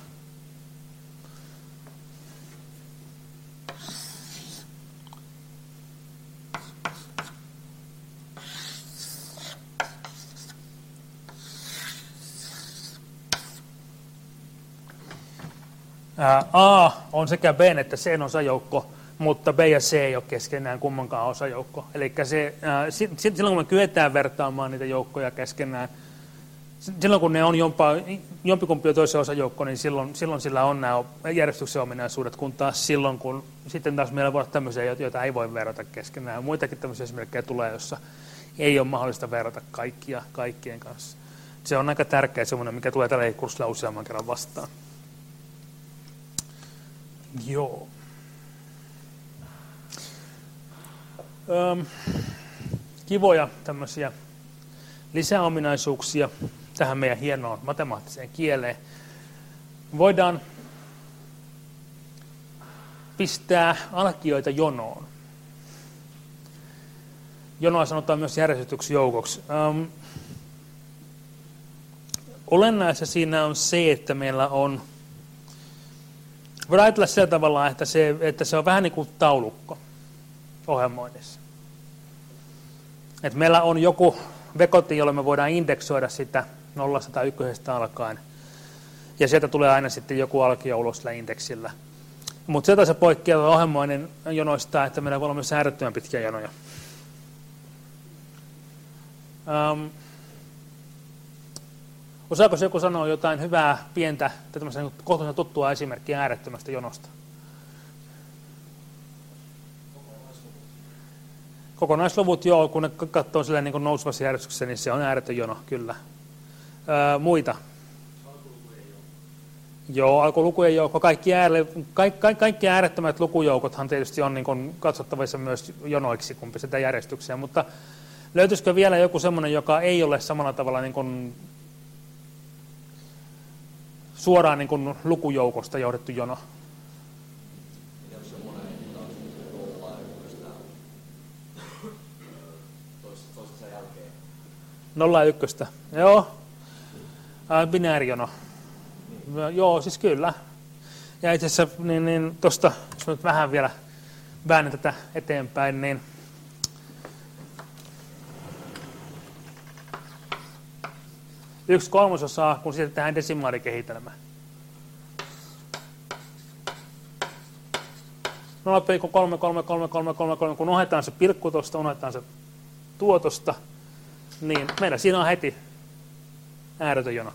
A on sekä B että C osajoukko, mutta B ja C ei ole keskenään kummankaan osajoukko. Eli silloin kun me kyetään vertaamaan niitä joukkoja keskenään, silloin kun ne on jompikumpi toisen osajoukko, niin silloin sillä on nämä järjestyksen ominaisuudet, kun taas silloin, kun sitten taas meillä voi olla tämmöisiä, joita ei voi verrata keskenään. Muitakin tämmöisiä esimerkkejä tulee, jossa ei ole mahdollista verrata kaikkien kanssa. Se on aika tärkeä semmoinen, mikä tulee tällä kurssilla useamman kerran vastaan. Joo. Kivoja tämmöisiä lisäominaisuuksia tähän meidän hienoon matemaattiseen kieleen. Voidaan pistää alkioita jonoon. Jonoa sanotaan myös järjestetyksi joukoksi. Olennaista siinä on se, että meillä on, voidaan ajatella sillä tavalla, että se on vähän niin kuin taulukko ohjelmoinnissa. Että meillä on joku vekoti, jolla me voidaan indeksoida sitä 0 tai 1 alkaen. Ja sieltä tulee aina sitten joku alkio ulos sillä indeksillä. Mutta sieltä se poikkeaa ohjelmoinnin jonoista, että meillä voi olla myös äärettömän pitkiä jonoja. Osaako joku sanoa jotain hyvää, pientä, tämmöisen kohtuullisen tuttua esimerkkiä äärettömästä jonosta? Kokonaisluvut, joo, kun ne katsoo silleen niin nousuvassa järjestyksessä, niin se on ääretön jono, kyllä. Muita? Alkuluku ei ole. Joo, alkuluku ei ole. Kaikki äärettömät lukujoukothan tietysti on niin katsottavissa myös jonoiksi, kun pistetään järjestykseen, mutta löytyisikö vielä joku semmoinen, joka ei ole samalla tavalla niin kuin suoraan niin kuin lukujoukosta johdettu jono? Nolla ja ykköstä. Joo. Binäärijono. Joo, siis kyllä. Ja itse asiassa, niin tuosta, jos nyt vähän vielä väännän tätä eteenpäin, niin yksi kolmasosaa, kun sitten tehdään desimaalikehitelmä. 0,33333, kun unohdetaan se pilkku tuosta, unohdetaan se tuotosta, niin meillä siinä on heti ääretön jono.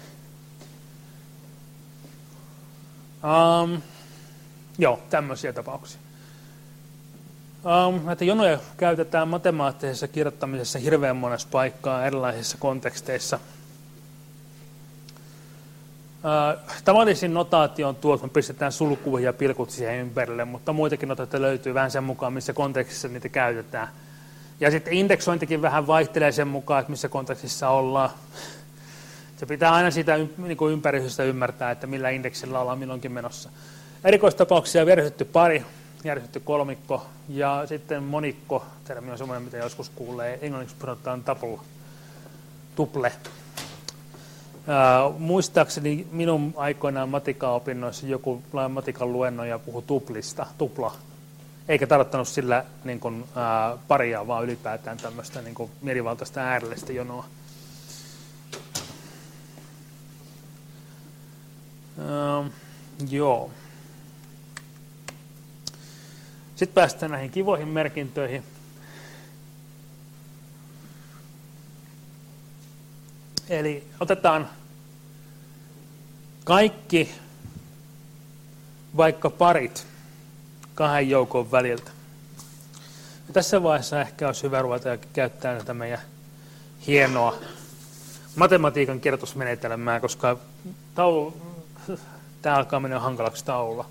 Joo, tämmöisiä tapauksia. Näitä jonoja käytetään matemaattisessa kirjoittamisessa hirveän monessa paikkaa erilaisissa konteksteissa. Tavallisin notaatio on tuo, että me pistetään sulkuihin ja pilkut siihen ympärille, mutta muitakin notaatioita löytyy vähän sen mukaan, missä kontekstissa niitä käytetään. Ja sitten indeksointikin vähän vaihtelee sen mukaan, että missä kontekstissa ollaan. Se pitää aina siitä ympäristöstä ymmärtää, että millä indeksillä ollaan milloinkin menossa. Erikoistapauksia on järjestetty pari, järjestetty kolmikko ja sitten monikko. Termi on semmoinen, mitä joskus kuulee. Englanniksi sanotaan tuple. Muistaakseni minun aikoinaan matikaopinnoissa joku matikan luennoija puhui tupla. Eikä tarkoittanut sillä niin kuin, paria, vaan ylipäätään tämmöistä niin kuin mielivaltaista äärellistä jonoa. Joo. Sitten päästään näihin kivoihin merkintöihin. Eli otetaan kaikki, vaikka parit, kahden joukon väliltä. Ja tässä vaiheessa ehkä olisi hyvä ruveta käyttää tätä meidän hienoa matematiikan kirjoitusmenetelmää, koska tämä alkaa mennä hankalaksi taululla.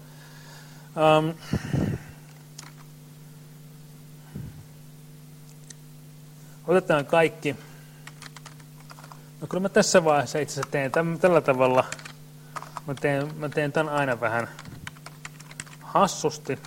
Otetaan kaikki. No kyllä mä tässä vaiheessa itse asiassa teen tällä tavalla. Mä teen tämän aina vähän hassusti.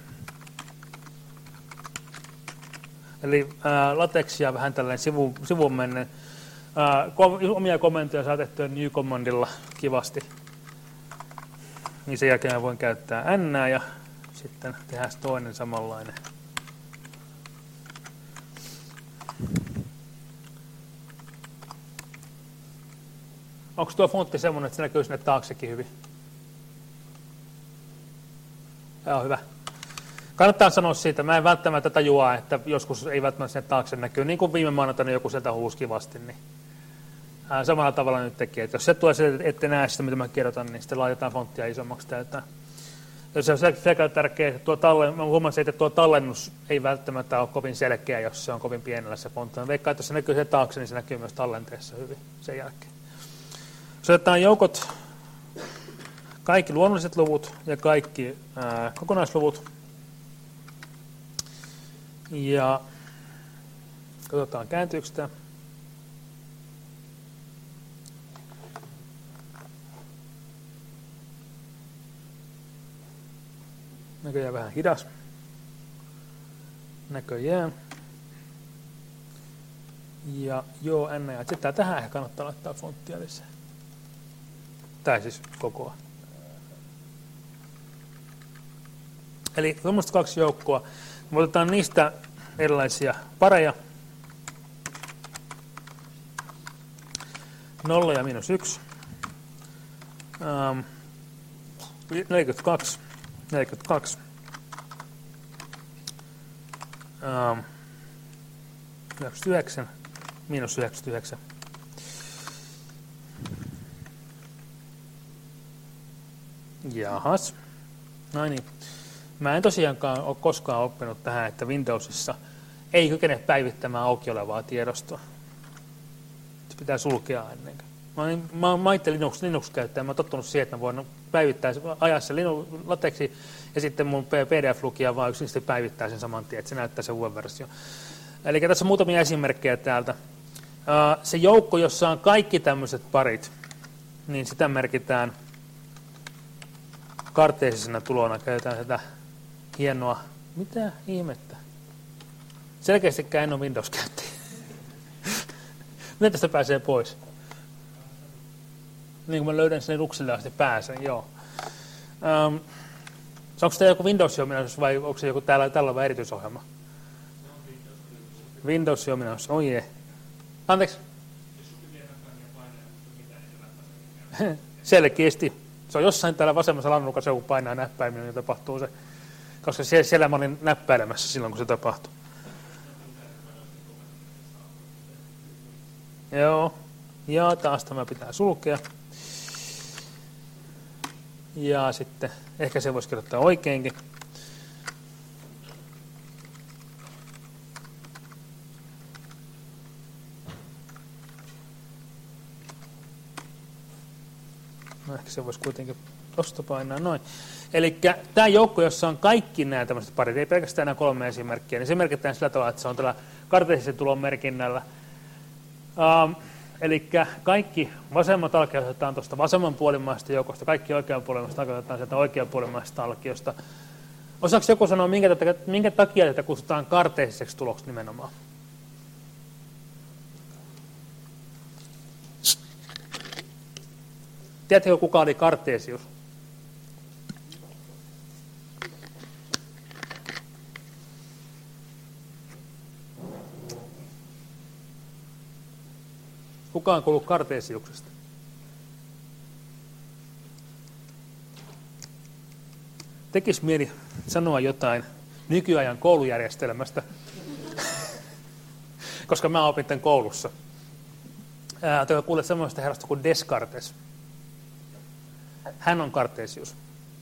Eli lateksia vähän tällainen sivuun mennen. Omia komentoja saatettua New Commandilla kivasti. Niin sen jälkeen mä voin käyttää n ja sitten tehdään toinen samanlainen. Onko tuo fontti semmoinen, että se näkyy sinne taaksekin hyvin? Joo, hyvä. Kannattaa sanoa siitä, mä en välttämättä tajua, että joskus ei välttämättä sinne taakse näkyy. Niin kuin viime maanantaina joku sieltä huusi kivasti, niin samalla tavalla nyt tekee. Jos se tulee sieltä, ette näe sitä, mitä mä kirjoitan, niin sitten laitetaan fonttia isommaksi täältä. Ja se on sekä tärkeää, että mä huomasin, että tuo tallennus ei välttämättä ole kovin selkeä, jos se on kovin pienellä se fontti. Veikkaan, että jos se näkyy sen taakse, niin se näkyy myös tallenteessa hyvin sen jälkeen. Jos otetaan joukot, kaikki luonnolliset luvut ja kaikki kokonaisluvut. Ja katsotaan kääntyykö sitä. Näköjään vähän hidas. Näköjään. Ja joo, ja sitten tähän ehkä kannattaa laittaa fonttia lisää. Tää siis kokoa. Eli tuommoista kaksi joukkoa. Me otetaan niistä erilaisia pareja. 0 ja -1. 42. 42. 99. -99. Jahas. No niin. Mä en tosiaankaan ole koskaan oppinut tähän, että Windowsissa ei kykene päivittämään auki olevaa tiedostoa. Se pitää sulkea ennen. Mä itse Linux-käyttäjä, mä oon tottunut siihen, että mä voin päivittää ajassa lateksi ja sitten mun PDF-lukija vaan yksinkertaisesti päivittää sen saman tien, että se näyttää se uuden versio. Eli tässä on muutamia esimerkkejä täältä. Se joukko, jossa on kaikki tämmöiset parit, niin sitä merkitään karteesisena tulona. Käytetään sitä hienoa. Mitä ihmettä? Selkeästikään en ole Windows-käyttäjä. Miten tästä pääsee pois? Niin kuin mä löydän sen Linuxille asti pääsen, joo. Onko tämä joku Windows-ominaisuus vai onko se joku tällä erityisohjelma? Windows-ominaisuus, oh jee. Anteeksi? Selkeästi. Se on jossain täällä vasemmassa lannukassa, kun painaa näppäimillä, niin tapahtuu se. Koska siellä mä olin näppäilemässä silloin, kun se tapahtui. Joo. Ja taas tämä pitää sulkea. Ja sitten, ehkä se voisi kirjoittaa oikeinkin. ehkä se voisi kuitenkin tuosta painaa noin. Eli tämä joukko, jossa on kaikki nämä tämmöiset parit, ei pelkästään nämä 3 esimerkkiä, niin se merkitään sillä tavalla, että se on tällä karteesisen tulon merkinnällä. Eli kaikki vasemmat alkiot otetaan tuosta vasemmanpuolimaisesta joukosta, kaikki oikeanpuolimaisesta alkiot otetaan sieltä oikeanpuolimaisesta alkiosta. Osaako joku sanoa, minkä takia tätä kutsutaan karteesiseksi tuloksi nimenomaan? Tiedättekö, kuka oli Kartesius? Kuka on kuullut Kartesiuksesta? Tekisi mieli sanoa jotain nykyajan koulujärjestelmästä, koska mä opin tämän koulussa. Te kuulet semmoista herrasta kuin Descartes. Hän on Kartesius.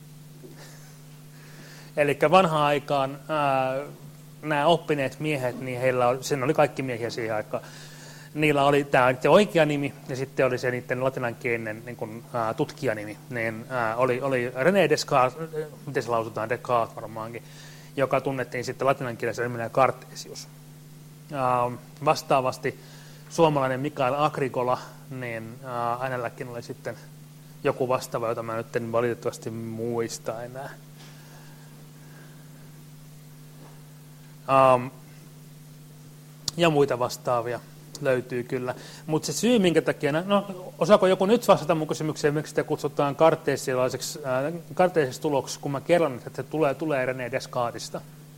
Eli vanhaan aikaan nämä oppineet miehet, niin sen oli kaikki miehiä siihen aikaan. Niillä oli tämä oikea nimi ja sitten oli se niiden latinankielinen niin tutkijanimi. Niin, oli René Descartes, miten se lausutaan, Descartes varmaankin, joka tunnettiin sitten latinankielisellä nimellä Kartesius. Vastaavasti suomalainen Mikael Agricola, niin hänelläkin oli sitten joku vastaava, jota mä nyt en valitettavasti muista enää. Ja muita vastaavia löytyy kyllä. Mutta se syy, minkä takia, osaako joku nyt vastata mun kysymykseen, miksi sitä kutsutaan karteesiseksi tuloksi, kun mä kerron, että se tulee René Descartesista?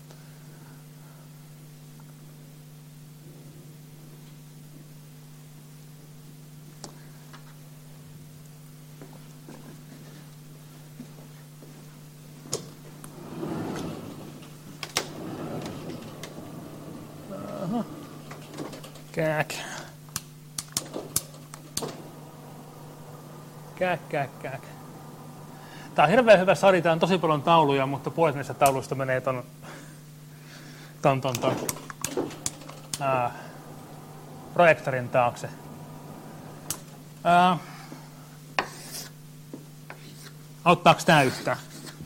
Kääk. Tää on hirveän hyvä sari, tää on tosi paljon tauluja, mutta puolet näistä tauluista menee ton projektorin taakse. Auttaako tää yhtään?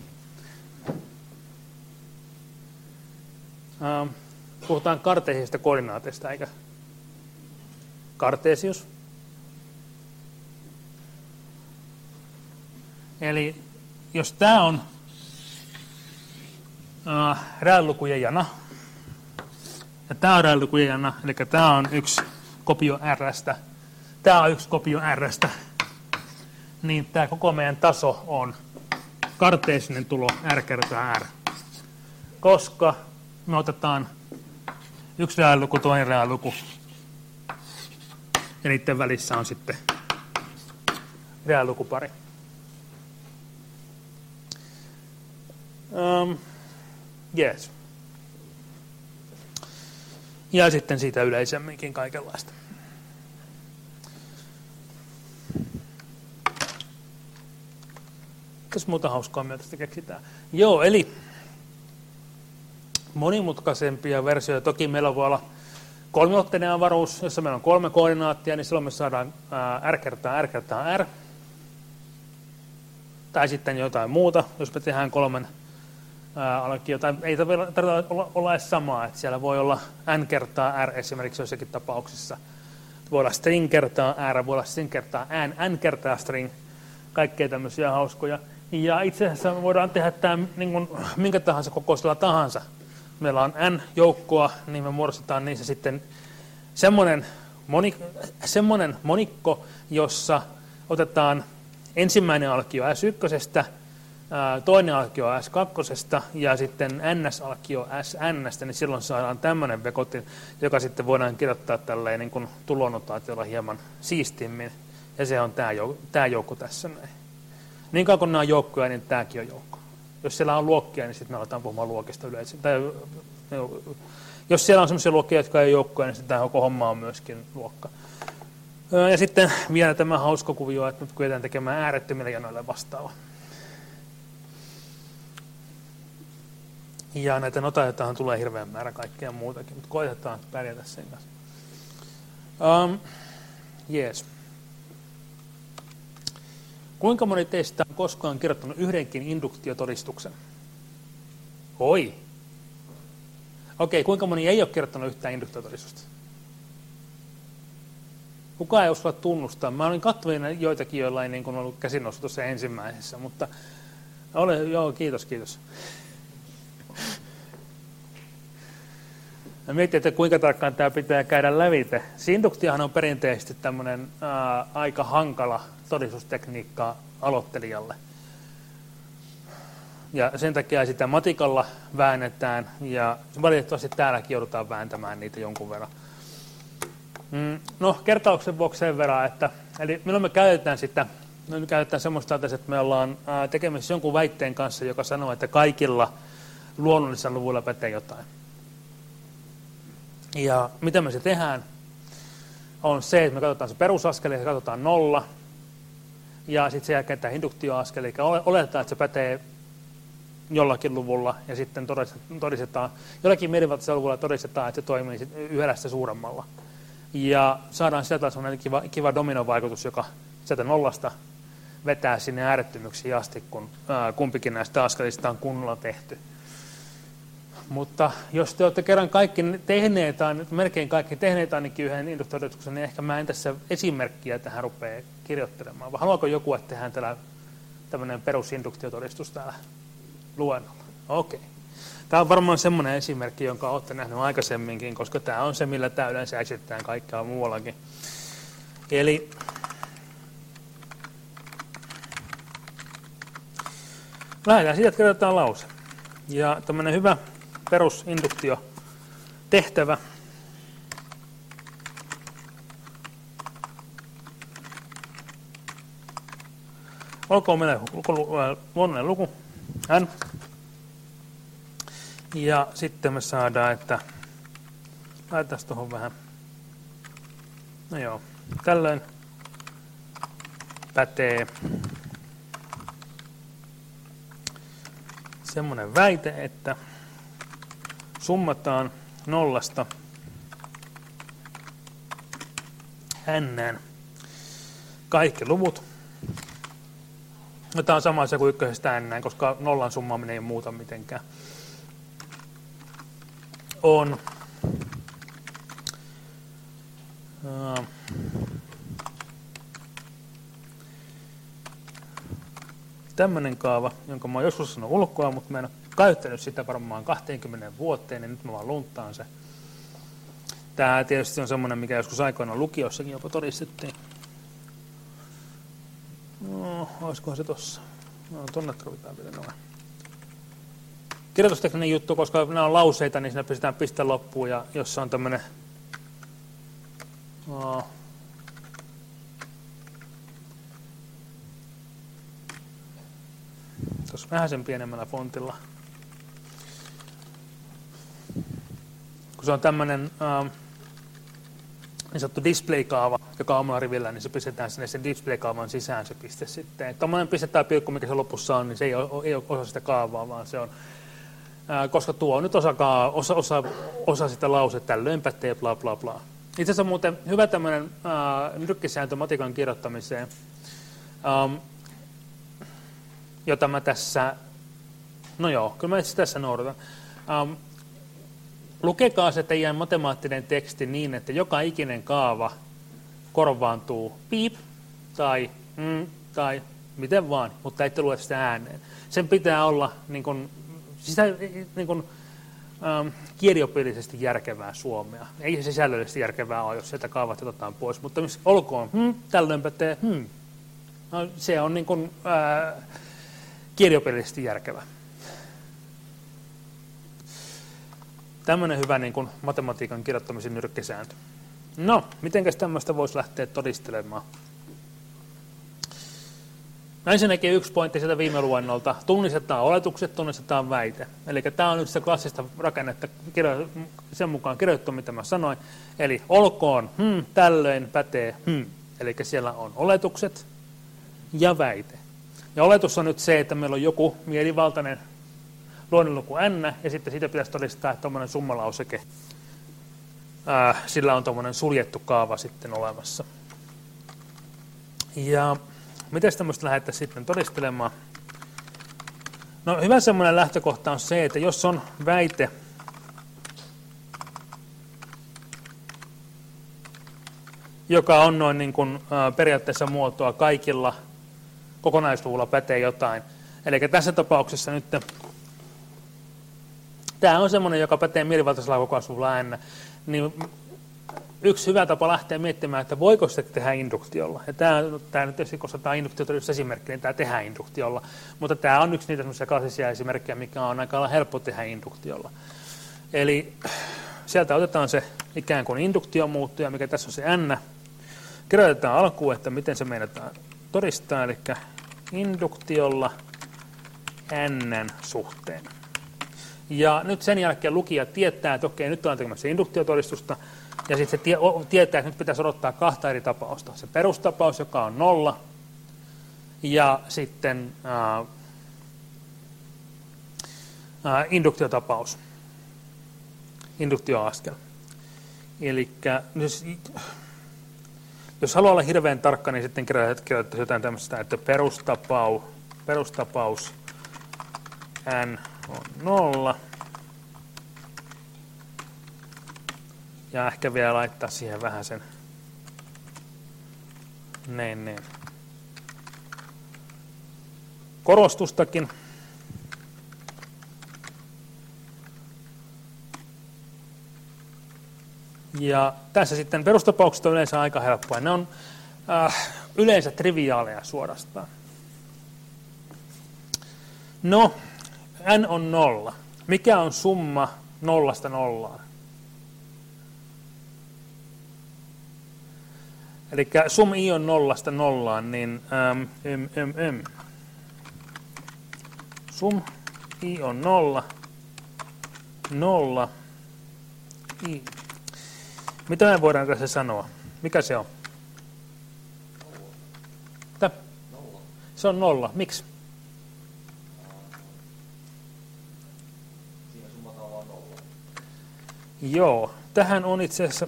Puhutaan karteesisista koordinaateista, eikä? Kartesius. Eli jos tämä on reaalilukujen jana, ja tämä on reaalilukujen jana, eli tämä on yksi kopio R:stä, tämä on yksi kopio R:stä, niin tämä koko meidän taso on karteesinen tulo R kertaa R. Koska me otetaan yksi reaaliluku, toinen reaaliluku, ja niiden välissä on sitten reaalilukupari. Yes. Ja sitten siitä yleisemminkin kaikenlaista. Mitäs muuta hauskaa mieltä tästä keksitään? Joo, eli monimutkaisempia versioita. Toki meillä voi olla kolmiulotteinen avaruus, jossa meillä on 3 koordinaattia, niin silloin me saadaan R kertaa R kertaa R. Tai sitten jotain muuta, jos me tehdään 3 alkiota. Ei tarvitse olla edes samaa, että siellä voi olla N kertaa R esimerkiksi jossakin tapauksessa. Voi olla string kertaa R, voi olla string kertaa N kertaa string. Kaikkea tämmöisiä hauskoja. Ja itse asiassa me voidaan tehdä tämä niin kuin minkä tahansa kokoisella tahansa. Meillä on N-joukkoa, niin me muodostetaan niissä sitten semmoinen monikko, jossa otetaan ensimmäinen alkio S1, toinen alkio S2 ja sitten NS-alkio SNstä, niin silloin saadaan tämmöinen vekotin, joka sitten voidaan kirjoittaa tälleen niin kuin tulonotaatiolla hieman siistimmin. Ja se on tämä joukko tässä näin. Niin kauan kun nämä on joukkoja, niin tämäkin on joukko. Jos siellä on luokkia, niin sitten me aletaan puhumaan luokista yleensä. Jos siellä on sellaisia luokkia, jotka ei ole joukkoja, niin sitten tämä koko homma on myöskin luokka. Ja sitten vielä tämä hauska kuvio, että nyt kyetään tekemään äärettömillä janoille vastaava. Ja näitä notaatioitahan tulee hirveän määrä kaikkea muutakin, mutta koitetaan pärjätä sen kanssa. Yes. Kuinka moni teistä on koskaan kirjoittanut yhdenkin induktiotodistuksen? Oi. Okei, kuinka moni ei ole kirjoittanut yhtään induktiotodistusta? Kukaan ei uskalla tunnustaa. Mä olin katsovina joitakin, joilla ei niin kuin ollut käsinnosto tuossa ensimmäisessä, mutta joo, kiitos. Mä mietin, että kuinka tarkkaan tämä pitää käydä lävite. Induktiohan on perinteisesti tämmöinen aika hankala todistustekniikka aloittelijalle. Ja sen takia sitä matikalla väännetään, ja valitettavasti täälläkin joudutaan vääntämään niitä jonkun verran. No, kertauksen vuoksi sen verran, että eli milloin me käytetään sitä, me käytetään semmoista, että me ollaan tekemässä jonkun väitteen kanssa, joka sanoo, että kaikilla luonnollisilla luvuilla pätee jotain. Ja mitä me se tehdään, on se, että me katsotaan se perusaskel, ja katsotaan 0, ja sitten sen jälkeen tämä induktioaskel, eli oletetaan, että se pätee jollakin luvulla, ja sitten todistetaan, jollakin merivaltaisella luvulla todistetaan, että se toimii yhdellä sitä suuremmalla. Ja saadaan sieltä sellainen kiva dominovaikutus, joka sieltä 0 vetää sinne äärettömyyksiin asti, kun kumpikin näistä askelista on kunnolla tehty. Mutta jos te olette kerran kaikki tehneet, tai melkein kaikki tehneet ainakin yhden induktiotoristuksen, niin ehkä mä en tässä esimerkkiä tähän rupea kirjoittelemaan. Vai haluaako joku, että tehdään tämmöinen perusinduktiotoristus täällä luennolla? Okei. Tämä on varmaan semmoinen esimerkki, jonka olette nähneet aikaisemminkin, koska tämä on se, millä tämä yleensä esitetään kaikkea muuallakin. Eli lähdetään siitä, että kirjoitetaan lause. Ja tämmöinen hyvä perusinduktio tehtävä olkoon meillä luonnollinen luku n. Ja sitten me saadaan, että laitetaan tuohon vähän. No joo, tällöin pätee semmoinen väite, että summataan 0 n kaikki luvut. No, tämä on sama asia kuin ykkösestä n, koska 0 summaaminen ei muuta mitenkään. On tämmöinen kaava, jonka mä oon joskus sanonut ulkoa, mutta mä en ole käyttänyt sitä varmaan 20 vuoteen, niin nyt mä vaan lunttaan se. Tämä tietysti on semmoinen, mikä joskus aikoinaan lukiossakin jopa todistettiin. No, olisikohan se tossa? No, tonne tarvitaan vielä noin. Kirjoitustekninen juttu, koska nämä on lauseita, niin siinä pistetään piste loppuun, ja jos se on tämmöinen tuossa vähän sen pienemmällä fontilla. Kun se on tämmöinen niin sanottu display-kaava, joka on omalla rivillä, niin se pistetään sinne sen display-kaavan sisään se piste sitten. Tuommoinen piste tai pilkku, mikä se lopussa on, niin se ei ole osa sitä kaavaa, vaan se on, koska tuo on nyt osa sitä lausetta, tällöin pätee bla bla bla. Itse asiassa muuten hyvä tämmöinen nyrkkisääntö matikan kirjoittamiseen, jota mä tässä, no joo, kyllä mä itse tässä noudatan. Lukekaa se teidän matemaattinen teksti niin, että joka ikinen kaava korvaantuu piip tai miten vaan, mutta ette lue sitä ääneen. Sen pitää olla kieliopillisesti järkevää suomea. Ei se sisällöllisesti järkevää ole, jos sieltä kaavat otetaan pois, mutta olkoon tällöin pätee no, se on kieliopillisesti järkevä. Tämmöinen hyvä matematiikan kirjoittamisen nyrkkisääntö. No, mitenkäs tämmöistä voisi lähteä todistelemaan? Ensinnäkin yksi pointti sieltä viime luennolta. Tunnistetaan oletukset, tunnistetaan väite. Eli tämä on nyt sitä klassista rakennetta sen mukaan kirjoittu, mitä mä sanoin. Eli olkoon tällöin pätee Eli siellä on oletukset ja väite. Ja oletus on nyt se, että meillä on joku mielivaltainen luonnonluku n, ja sitten siitä pitäisi todistaa, että tuommoinen summalauseke, sillä on tuommoinen suljettu kaava sitten olemassa. Ja miten tämmöistä lähdetään sitten todistelemaan? No hyvä semmoinen lähtökohta on se, että jos on väite, joka on noin niin kuin, periaatteessa muotoa kaikilla kokonaisluvulla pätee jotain. Eli tässä tapauksessa nyt tämä on semmoinen, joka pätee mielivaltaisella kokonaisluvulla n. Niin yksi hyvä tapa lähteä miettimään, että voiko sitä tehdä induktiolla. Ja tämä nyt tietysti, koska tämä induktio esimerkki, niin tämä tehdään induktiolla. Mutta tämä on yksi niitä semmoisia klassisia esimerkkejä, mikä on aika helppo tehdä induktiolla. Eli sieltä otetaan se ikään kuin induktiomuuttuja, mikä tässä on se n. Kirjoitetaan alkuun, että miten se meinataan todistaa, eli induktiolla n suhteen. Ja nyt sen jälkeen lukija tietää, että okei, nyt ollaan tekemässä induktiotodistusta, ja sitten se tietää, että nyt pitäisi odottaa kahta eri tapausta. Se perustapaus, joka on 0, ja sitten induktiotapaus, induktioaskel. Eli jos haluaa olla hirveän tarkka, niin sitten kirjoittaisi jotain tämmöistä, että perustapaus n on 0. Ja ehkä vielä laittaa siihen vähän sen niin. Korostustakin. Ja tässä sitten perustapaukset on yleensä aika helppoa. Ne on yleensä triviaaleja suorastaan. No, n on 0. Mikä on summa 0–0? Eli sum i on 0–0, niin sum i on 0, 0, i. Mitä me voidaan tässä sanoa? Mikä se on? Mitä? Se on 0. Miksi? Siinä summataan vaan 0. Joo, tähän on itse asiassa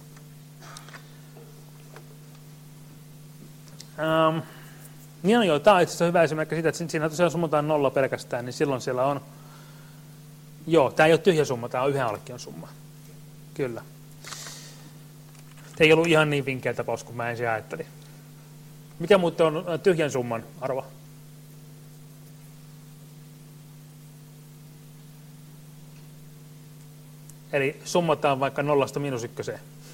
tämä on itse asiassa hyvä esimerkki siitä, että siinä tosiaan summataan 0 pelkästään, niin silloin siellä on, joo, tämä ei ole tyhjä summa, tämä on yhden alkion summa. Kyllä. Ei ollut ihan niin vinkeä tapaus, kuin mä ensin ajattelin. Mikä muuten on tyhjän summan arvo? Eli summataan vaikka 0–1.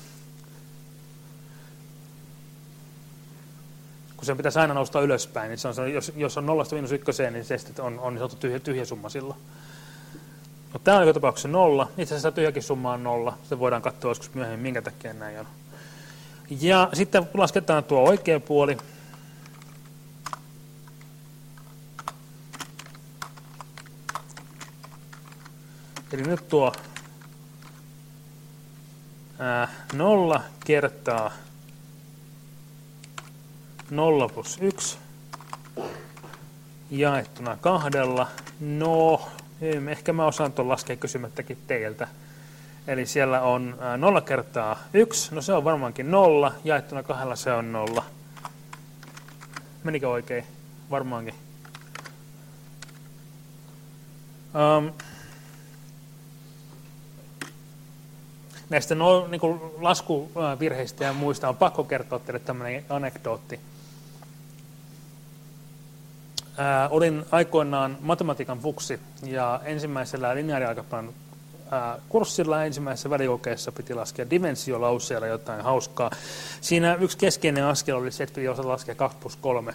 Kun sen pitäisi aina nousta ylöspäin, niin se on, jos on 0–1, niin se on niin sanottu tyhjä summa silloin. No, tämä on joka tapauksessa 0. Itse asiassa tyhjäkin summa on 0. Se voidaan katsoa joskus myöhemmin, minkä takia näin on. Ja sitten lasketaan tuo oikea puoli. Eli nyt tuo 0 kertaa 0 + 1 jaettuna 2. No, ehkä mä osaan tuon laskea kysymättäkin teiltä. Eli siellä on 0 kertaa 1, no se on varmaankin 0, jaettuna 2 se on 0. Menikö oikein? Varmaankin. Näistä niin kuin laskuvirheistä ja muista on pakko kertoa teille tämmöinen anekdootti. Olin aikoinaan matematiikan fuksi ja ensimmäisellä lineaarialgebran kurssilla ensimmäisessä välikokeessa piti laskea dimensiolauseella jotain hauskaa. Siinä yksi keskeinen askel oli se, että piti osata laskea 2+3.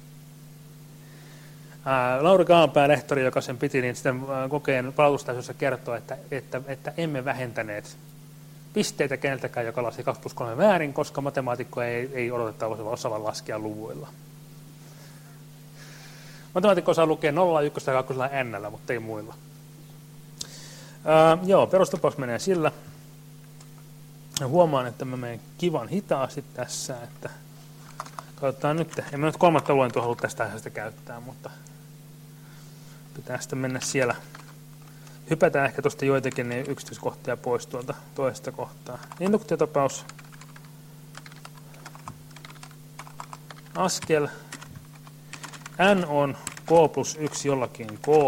Lauri Kaanpää, lehtori, joka sen piti, niin sitten kokeen palautustaisuudessa kertoi, että emme vähentäneet pisteitä keneltäkään, joka laski 2+3 väärin, koska matemaatikko ei odoteta osaavan laskea luvuilla. Matemaatikko osaa lukea 0, 1 ja 2 n, mutta ei muilla. Joo, perustapaus menee sillä. Ja huomaan, että mä menen kivan hitaasti tässä, että katsotaan nyt. En mä nyt kolmatta luentoa halua tästä aiheesta käyttää, mutta pitää sitten mennä siellä. Hypätään ehkä tuosta joitakin niin yksityiskohtia pois tuolta toisesta kohtaa. Induktiotapaus. Askel n on k plus 1 jollakin k.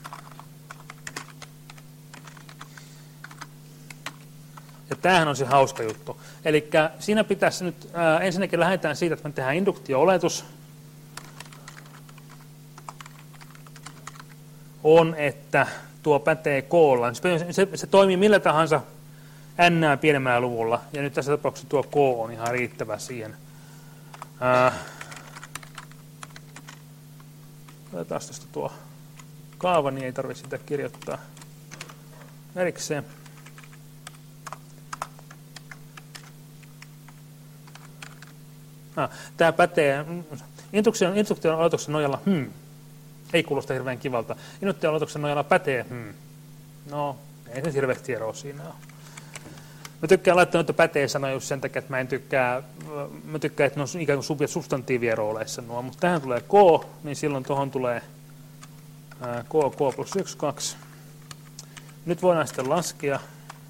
Ja tämähän on se hauska juttu. Eli siinä pitäisi nyt, ensinnäkin lähdetään siitä, että me tehdään induktio-oletus. On, että tuo pätee k:lla. Se toimii millä tahansa n pienemmällä luvulla. Ja nyt tässä tapauksessa tuo k on ihan riittävä siihen. Otetaan tästä tuo kaava, niin ei tarvitse sitä kirjoittaa erikseen. Tämä pätee induktion aloituksen nojalla, ei kuulosta hirveän kivalta. Induktion aloituksen nojalla pätee, no ei se hirveästi eroa siinä ole. Mä tykkään laittaa noita pätee-sanoja just sen takia, että mä tykkään, että ne on ikään kuin substantiivierooleissa nuo, mutta tähän tulee k, niin silloin tuohon tulee k plus 1, 2. Nyt voidaan sitten laskea.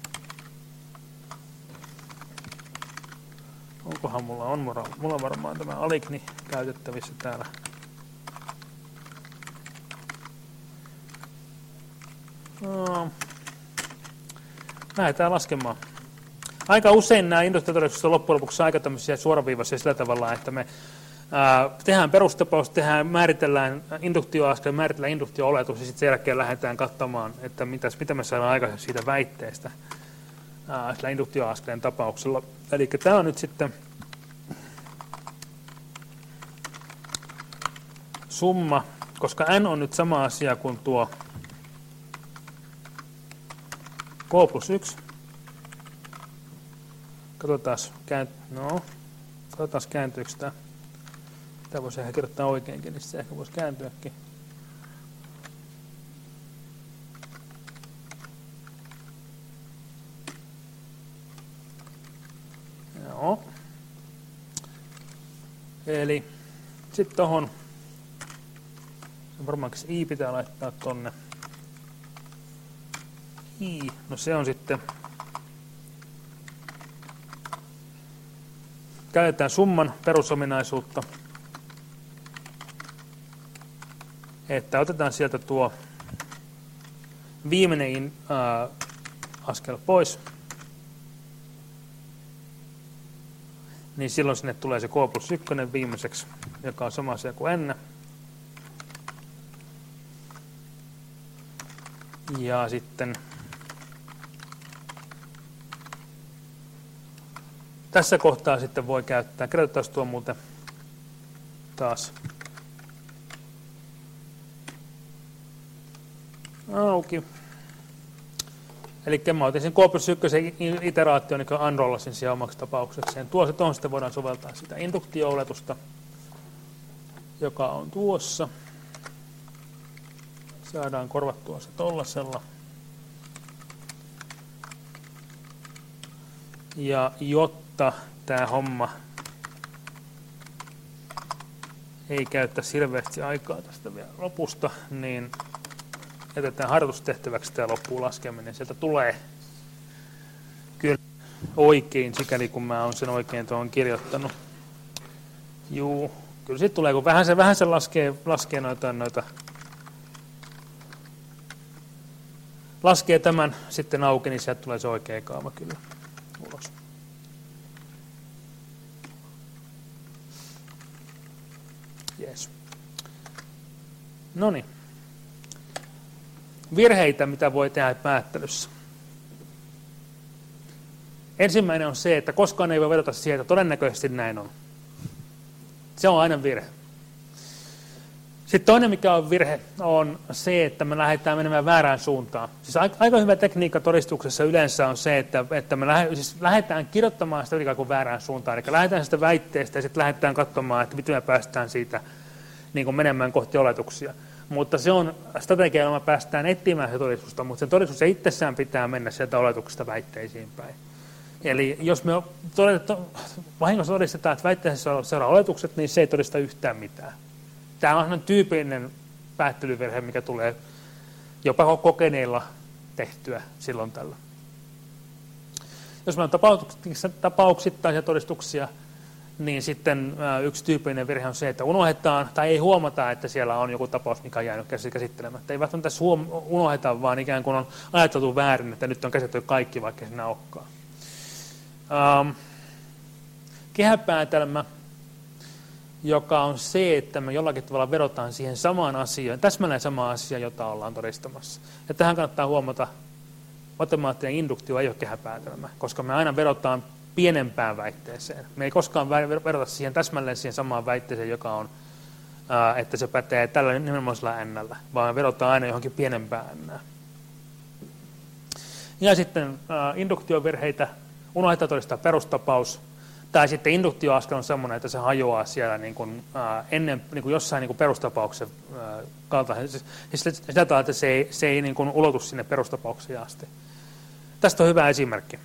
Onkohan mulla on varmaan tämä aligni käytettävissä täällä. No. Lähdetään laskemaan. Aika usein nämä induktiotodellisuudet on loppujen lopuksi aika tämmöisiä suoraviivaisia sillä tavalla, että me tehdään perustapaus, määritellään induktioaskel, määritellään induktio-oletus ja sitten sen jälkeen lähdetään katsomaan, että mitä me saadaan aikaisemmin siitä väitteestä sillä induktioaskeleen tapauksella. Eli tämä on nyt sitten summa, koska n on nyt sama asia kuin tuo k plus 1. Katsotaan kääntyykö tämä. Tämä voisi ehkä kirjoittaa oikeinkin, niin se ehkä voisi kääntyäkin. Joo. Eli sitten tuohon, varmaankin i pitää laittaa tonne. I, no se on sitten, käytetään summan perusominaisuutta, että otetaan sieltä tuo viimeinen askel pois, niin silloin sinne tulee se k plus 1 viimeiseksi, joka on sama asia kuin n. Ja sitten tässä kohtaa sitten voi käyttää, kirjoitetaan tuo muuten taas auki. Eli mä otin sen k plus 1 iteraation, niin unrollasin siihen omaksi tapauksekseen. Tuohon sitten voidaan soveltaa sitä induktio-oletusta, joka on tuossa. Saadaan korvattua se tollasella. Ja jotta tämä homma ei käyttä hirveästi aikaa tästä vielä lopusta, niin jätetään harjoitustehtäväksi tämä loppuun laskeminen. Sieltä tulee kyllä oikein, sikäli kun mä oon sen oikein tuohon kirjoittanut. Juu, kyllä siitä tulee, kun vähän se laskee noita laskee tämän sitten auki, niin sieltä tulee se oikea kaava kyllä ulos. Jees. Noniin. Virheitä, mitä voi tehdä päättelyssä. Ensimmäinen on se, että koskaan ei voi vedota siihen, että todennäköisesti näin on. Se on aina virhe. Sitten toinen, mikä on virhe, on se, että me lähdetään menemään väärään suuntaan. Siis aika hyvä tekniikka todistuksessa yleensä on se, että me lähdetään kirjoittamaan sitä ikään kuin väärään suuntaan. Eli lähdetään sitä väitteestä ja sitten lähdetään katsomaan, että miten me päästään siitä niin kuin menemään kohti oletuksia. Mutta se on strategia, jolla me päästään etsimään se todistusta, mutta sen todistus ei itsessään pitää mennä sieltä oletuksesta väitteisiin päin. Eli jos me vahingossa todistetaan, että väitteessä seuraa oletukset, niin se ei todista yhtään mitään. Tämä on sellainen tyypillinen päättelyvirhe, mikä tulee jopa kokeneilla tehtyä silloin tällä. Jos meillä on tapauksittaisia todistuksia, niin sitten yksi tyypillinen virhe on se, että unohdetaan tai ei huomata, että siellä on joku tapaus, mikä on jäänyt käsittelemättä. Ei välttämättä unohdeta, vaan ikään kuin on ajateltu väärin, että nyt on käsitelty kaikki, vaikka siinä olekaan. Kehäpäätelmä, joka on se, että me jollakin tavalla vedotaan siihen samaan asiaan, täsmälleen samaan asiaan, jota ollaan todistamassa. Ja tähän kannattaa huomata, matemaattinen induktio ei ole kehäpäätelmä, koska me aina vedotaan pienempään väitteeseen. Me ei koskaan verrata siihen täsmälleen siihen samaan väitteeseen, joka on, että se pätee tällä nimenomaisella n-llä, vaan me vedotaan aina johonkin pienempään n. Ja sitten induktiovirheitä, unohdetaan todistaa perustapaus, tai sitten induktioaskel on sellainen, että se hajoaa siellä niin kuin, ennen, niin kuin jossain niin kuin perustapauksen kaltaisen. Siis sitä tavalla, että se ei niin kuin ulotu sinne perustapaukseen asti. Tästä on hyvä esimerkki.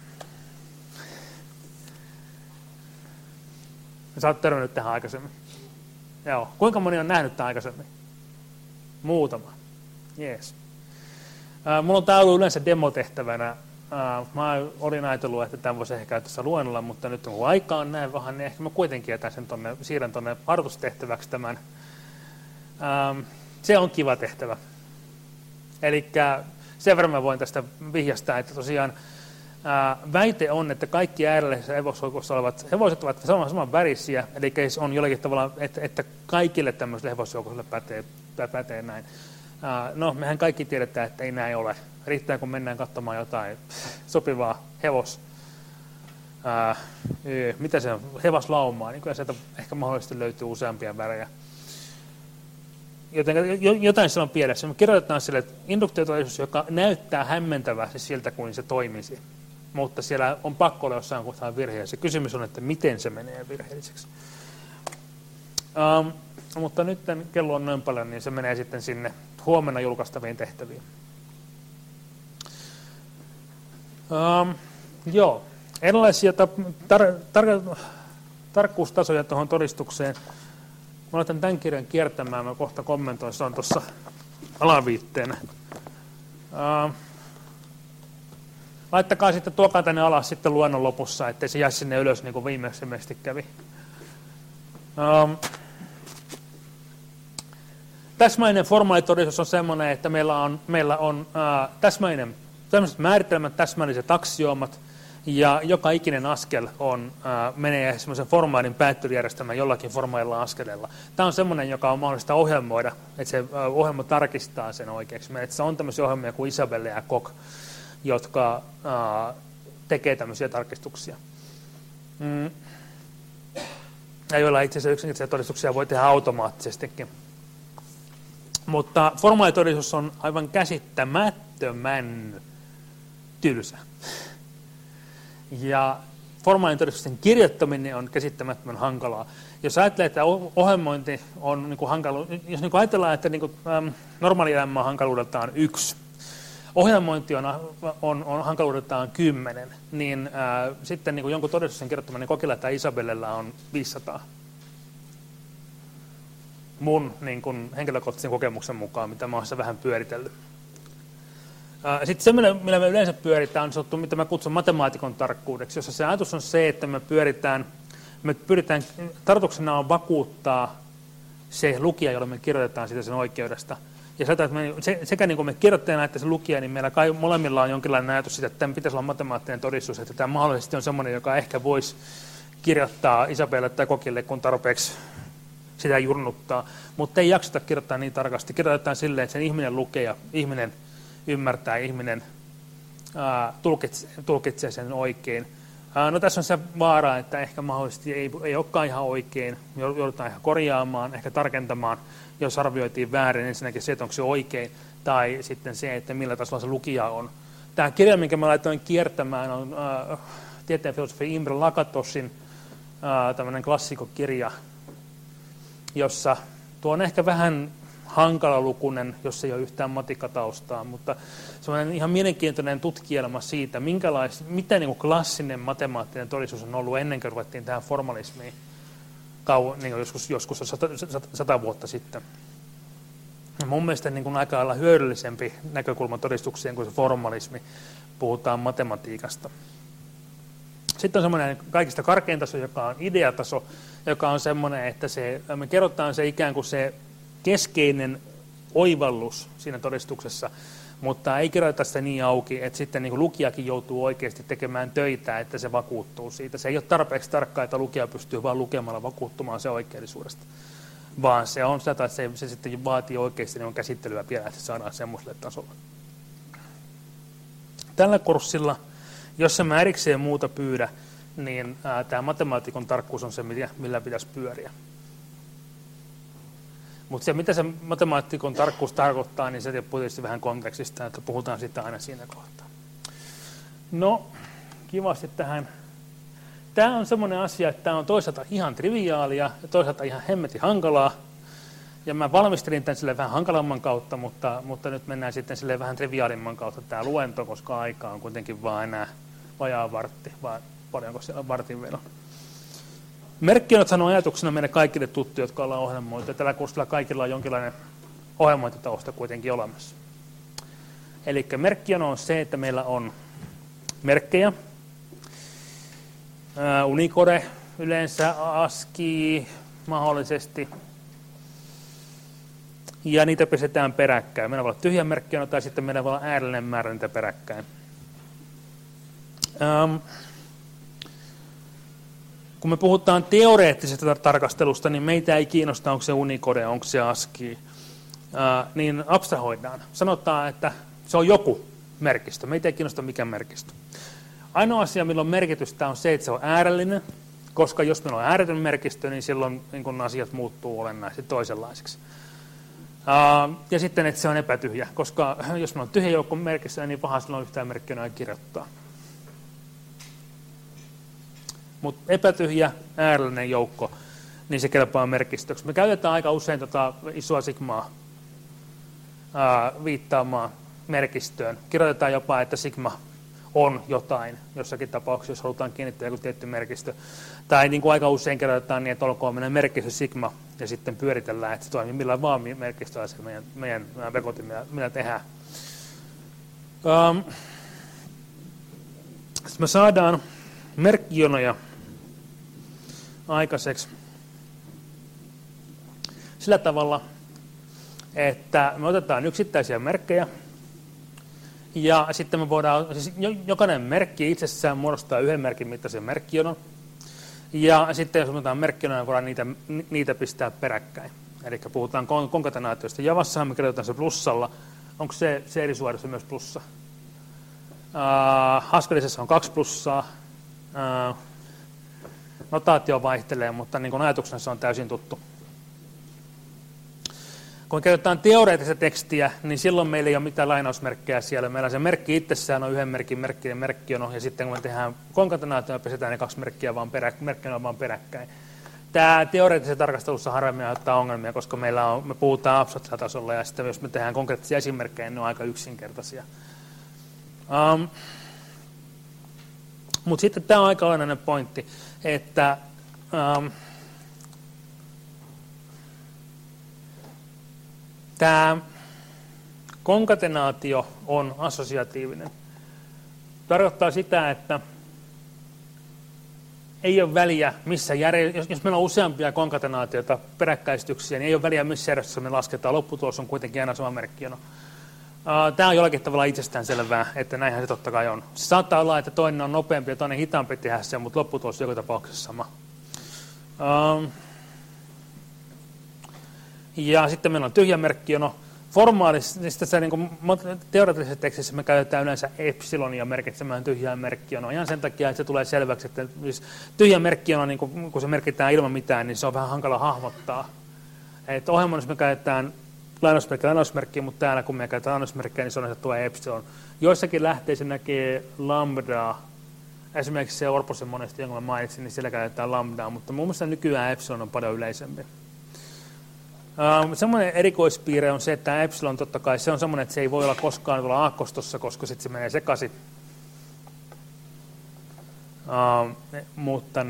Sä oot törmännyt tähän aikaisemmin. Joo. Kuinka moni on nähnyt tämän aikaisemmin? Muutama. Jees. Mulla on tämä ollut yleensä demotehtävänä. Mä olin ajatellut, että tämän voisi ehkä tässä luennolla, mutta nyt kun aika on näin vähän, niin ehkä mä kuitenkin jätän sen siirrän tuonne harjoitustehtäväksi tämän. Se on kiva tehtävä. Eli sen verran mä voin tästä vihjastaa, että tosiaan väite on, että kaikki äärellisessä hevosjoukossa olevat hevoset ovat saman värisiä, eli on jollakin tavalla, että kaikille tämmöisille hevosjoukoille pätee näin. No, mehän kaikki tiedetään, että ei näin ole. Riittää, kun mennään katsomaan jotain sopivaa mitä se on, hevoslaumaa, niin kyllä sieltä ehkä mahdollisesti löytyy useampia värejä. Joten jotain siellä on pielessä. Me kirjoitetaan sille, että induktiotodellisuus, joka näyttää hämmentävästi siltä, kuin se toimisi. Mutta siellä on pakko olla jossain kohtaa virhe. Se kysymys on, että miten se menee virheelliseksi. Mutta nyt kello on noin paljon, niin se menee sitten sinne huomenna julkaistaviin tehtäviin. Joo, erilaisia tarkkuustasoja tuohon todistukseen. Mä laitan tämän kirjan kiertämään, mä kohta kommentoin, se on tuossa alaviitteenä. Laittakaa sitten, tuokaa tänne alas sitten luennon lopussa, ettei se jää sinne ylös niin kuin viimeksi kävi. Täsmäinen formaalitodistus on semmoinen, että meillä on tämmöiset määritelmät, täsmälliset aksioomat, ja joka ikinen askel menee semmoisen formaalin päättelyjärjestelmän jollakin formaalilla askeleella. Tämä on semmoinen, joka on mahdollista ohjelmoida, että se ohjelma tarkistaa sen oikeaksi. Että on tämmöisiä ohjelmia kuin Isabelle ja Kok, jotka tekee tämmöisiä tarkistuksia. Ja joilla itse asiassa yksinkertaisia todistuksia voi tehdä automaattisestikin. Mutta formaalitodistus on aivan käsittämättömän tylsä. Ja formaalitodistusten kirjoittaminen on käsittämättömän hankalaa. Jos ajattelee, että ohjelmointi on niin kuin hankala, jos niin kuin ajatellaan, että niin kuin, normaalielämä on hankaluudeltaan 1, ohjelmointi on hankaluudeltaan 10, niin sitten niin kuin jonkun todistuksen kirjoittaminen Kokilla tai Isabellella on 500. Mun niin kuin henkilökohtaisen kokemuksen mukaan, mitä mä oon tässä vähän pyöritellyt. Sitten se, millä me yleensä pyöritään, on sanottu, mitä mä kutsun matemaatikon tarkkuudeksi, jossa se ajatus on se, että me pyritään, tarkoituksena on vakuuttaa se lukija, jolle me kirjoitetaan sitä sen oikeudesta. Ja sekä niin kuin me kirjoittajana että se lukija, niin meillä molemmilla on jonkinlainen ajatus siitä, että tämän pitäisi olla matemaattinen todistus, että tämä mahdollisesti on semmoinen, joka ehkä voisi kirjoittaa Isabelle tai Kokille, kun tarpeeksi sitä jurnuttaa, mutta ei jakseta kirjoittaa niin tarkasti. Kirjoitetaan silleen, että sen ihminen lukee ja ihminen ymmärtää, ihminen tulkitsee sen oikein. No tässä on se vaara, että ehkä mahdollisesti ei olekaan ihan oikein, joudutaan ihan korjaamaan, ehkä tarkentamaan, jos arvioitiin väärin, ensinnäkin se, että onko se oikein, tai sitten se, että millä tasolla se lukija on. Tämä kirja, minkä mä laitoin kiertämään, on tieteen filosofi Imre Lakatosin tämmöinen klassikokirja, jossa tuo on ehkä vähän hankalalukuinen, jos ei ole yhtään matikkataustaa, mutta se on ihan mielenkiintoinen tutkielma siitä, mitä niin kuin klassinen matemaattinen todistus on ollut ennen kuin ruvettiin tähän formalismiin niin joskus 100 vuotta sitten. Ja mun mielestä niin kuin aika lailla hyödyllisempi näkökulma todistukseen kuin se formalismi, puhutaan matematiikasta. Sitten on semmoinen kaikista karkein taso, joka on ideataso, joka on semmoinen, että me kerrotaan se ikään kuin se keskeinen oivallus siinä todistuksessa, mutta ei kirjoita sitä niin auki, että sitten niin kuin lukijakin joutuu oikeasti tekemään töitä, että se vakuuttuu siitä. Se ei ole tarpeeksi tarkkaa, että lukija pystyy vain lukemalla vakuuttumaan se oikeellisuudesta, vaan se on sitä, että se sitten vaatii oikeasti niin käsittelyä vielä, että se saadaan semmoiselle tasolle. Tällä kurssilla, jos en mä erikseen muuta pyydä, niin tämä matemaatikon tarkkuus on se, millä pitäisi pyöriä. Mutta se, mitä se matemaatikon tarkkuus tarkoittaa, niin se riippuu tietysti vähän kontekstista, että puhutaan siitä aina siinä kohtaa. No, kivasti tähän. Tämä on semmoinen asia, että tämä on toisaalta ihan triviaalia ja toisaalta ihan hemmetin hankalaa. Ja mä valmistelin tämän silleen vähän hankalamman kautta, mutta nyt mennään sitten silleen vähän triviaalimman kautta tämä luento, koska aika on kuitenkin vaan enää vajaa vartti, vai paljonko siellä on vartin vielä. Merkkionothan on ajatuksena meille kaikille tuttu, jotka ollaan ohjelmoitu, ja tällä kurssilla kaikilla on jonkinlainen ohjelmointitausta kuitenkin olemassa. Eli merkkiono on se, että meillä on merkkejä, Unicode yleensä, ASCII mahdollisesti, ja niitä pistetään peräkkäin. Meillä voi olla tyhjä merkkiono tai sitten meillä voi olla äärellinen määrä niitä peräkkäin. Kun me puhutaan teoreettisesta tarkastelusta, niin meitä ei kiinnosta, onko se Unicode, onko se ASCII, niin abstrahoidaan. Sanotaan, että se on joku merkistö. Meitä ei kiinnosta mikä merkistö. Ainoa asia, milloin merkitystä on se, että se on äärellinen, koska jos meillä on ääretön merkistö, niin silloin niin kun asiat muuttuu olennaisesti toisenlaisiksi. Ja sitten, että se on epätyhjä, koska jos meillä on tyhjä joukko merkistöä, niin paha silloin yhtään merkkiä ei kirjoittaa. Mutta epätyhjä, äärellinen joukko, niin se kelpaa merkistöksi. Me käytetään aika usein isoa sigmaa viittaamaan merkistöön. Kirjoitetaan jopa, että sigma on jotain jossakin tapauksessa, jos halutaan kiinnittää joku tietty merkistö. Tai niin kuin aika usein kirjoitetaan niin, että olkoon meidän merkistö sigma, ja sitten pyöritellään, että se toimii millään vaan merkistöllä se meidän vekotin, millä tehdään. Sitten me saadaan merkkijonoja aikaiseksi sillä tavalla, että me otetaan yksittäisiä merkkejä ja sitten me voidaan, siis jokainen merkki itsessään muodostaa yhden merkin mittaisen merkkijonon ja sitten jos otetaan merkkijonoja, voidaan niitä pistää peräkkäin. Eli puhutaan konkatenaatiosta. Javassahan me kirjoitetaan se plussalla. Onko se erisuodossa myös plussa? Haskellisessa on 2 plussaa. Notaatio vaihtelee, mutta niin kuin ajatuksena se on täysin tuttu. Kun käytetään teoreettista tekstiä, niin silloin meillä ei ole mitään lainausmerkkejä siellä. Meillä se merkki itsessään on yhden merkin merkkiono, ja sitten kun me tehdään konkatenaatio, pistetään ne 2 merkkiä vaan peräkkäin. Tämä teoreettisessa tarkastelussa harvemmin aiheuttaa ongelmia, koska me puhutaan abstraktisella tasolla, ja sitten jos me tehdään konkreettisia esimerkkejä, niin ne on aika yksinkertaisia. Mutta sitten tämä on aika olennainen pointti, että tämä konkatenaatio on assosiatiivinen. Tarkoittaa sitä, että ei ole väliä, missä jos meillä on useampia konkatenaatioita, peräkkäistyksiä, niin ei ole väliä, missä järjestössä me lasketaan. Lopputulos on kuitenkin aina sama merkkijono. Tämä on jollakin tavalla itsestäänselvää, että näinhän se totta kai on. Se saattaa olla, että toinen on nopeampi ja toinen hitaampi tehdä sen, mutta lopputulos on joka tapauksessa sama. Ja sitten meillä on tyhjä merkkijono. Formaalisesti niin teoreettisessa tekstissä me käytetään yleensä epsilonia merkitsemään tyhjää merkkijonoa. Ihan sen takia, että se tulee selväksi, että tyhjä merkkijono, niin kun se merkitään ilman mitään, niin se on vähän hankala hahmottaa. Että ohjelmassa me käytetään lainausmerkkiä, mutta täällä kun me käytetään lainausmerkkiä, niin se on, että tulee epsilon. Joissakin lähteissä näkee lambdaa. Esimerkiksi se Orposen monesti, jonka mä mainitsin, niin siellä käytetään lambdaa, mutta mun mielestä nykyään epsilon on paljon yleisempi. Semmoinen erikoispiirre on se, että tämä epsilon totta kai se on semmoinen, että se ei voi olla koskaan tuolla aakkostossa, koska sitten se menee sekaisin. Mutta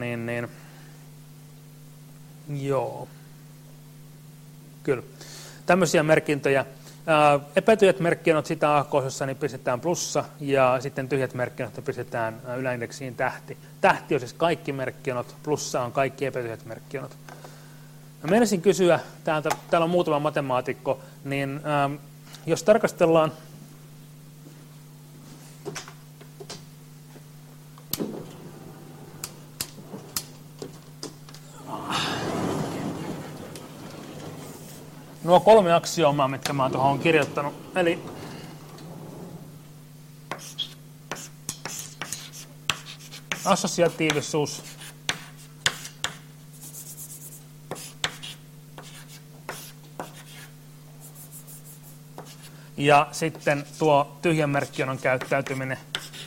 joo. Kyllä. Tämmöisiä merkintöjä. Epätyhjät merkkiönot sitä aakkosessa niin pistetään plussa ja sitten tyhjät merkkiönot pistetään yläindeksiin tähti. Tähti on siis kaikki merkkiönot, plussa on kaikki epätyhjät merkkiönot. Mä menisin kysyä, täällä on muutama matemaatikko, niin jos tarkastellaan nuo 3 aksioomaa, mitkä mä oon tuohon kirjoittanut. Eli assosiatiivisuus, ja sitten tuo tyhjän merkkionon käyttäytyminen.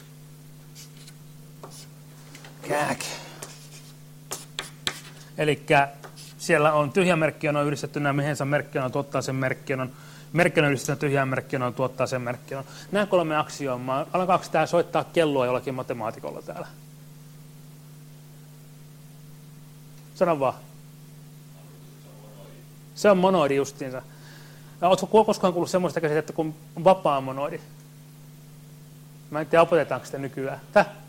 Elikkä siellä on tyhjän merkkionon yhdistettynä mihinsä merkkionon tuottaa sen merkkionon. Merkkionon yhdistettynä tyhjään merkkionon tuottaa sen merkkionon. Nämä 3 aksioomaa. Alkaako tämä soittaa kelloa jollakin matemaatikolla täällä? Sano vaan. Se on monoidi justiinsa. Oletko koskaan kuullut semmoista käsitettä kuin vapaa monoidi? Mä en tiedä, opetetaanko sitä nykyään.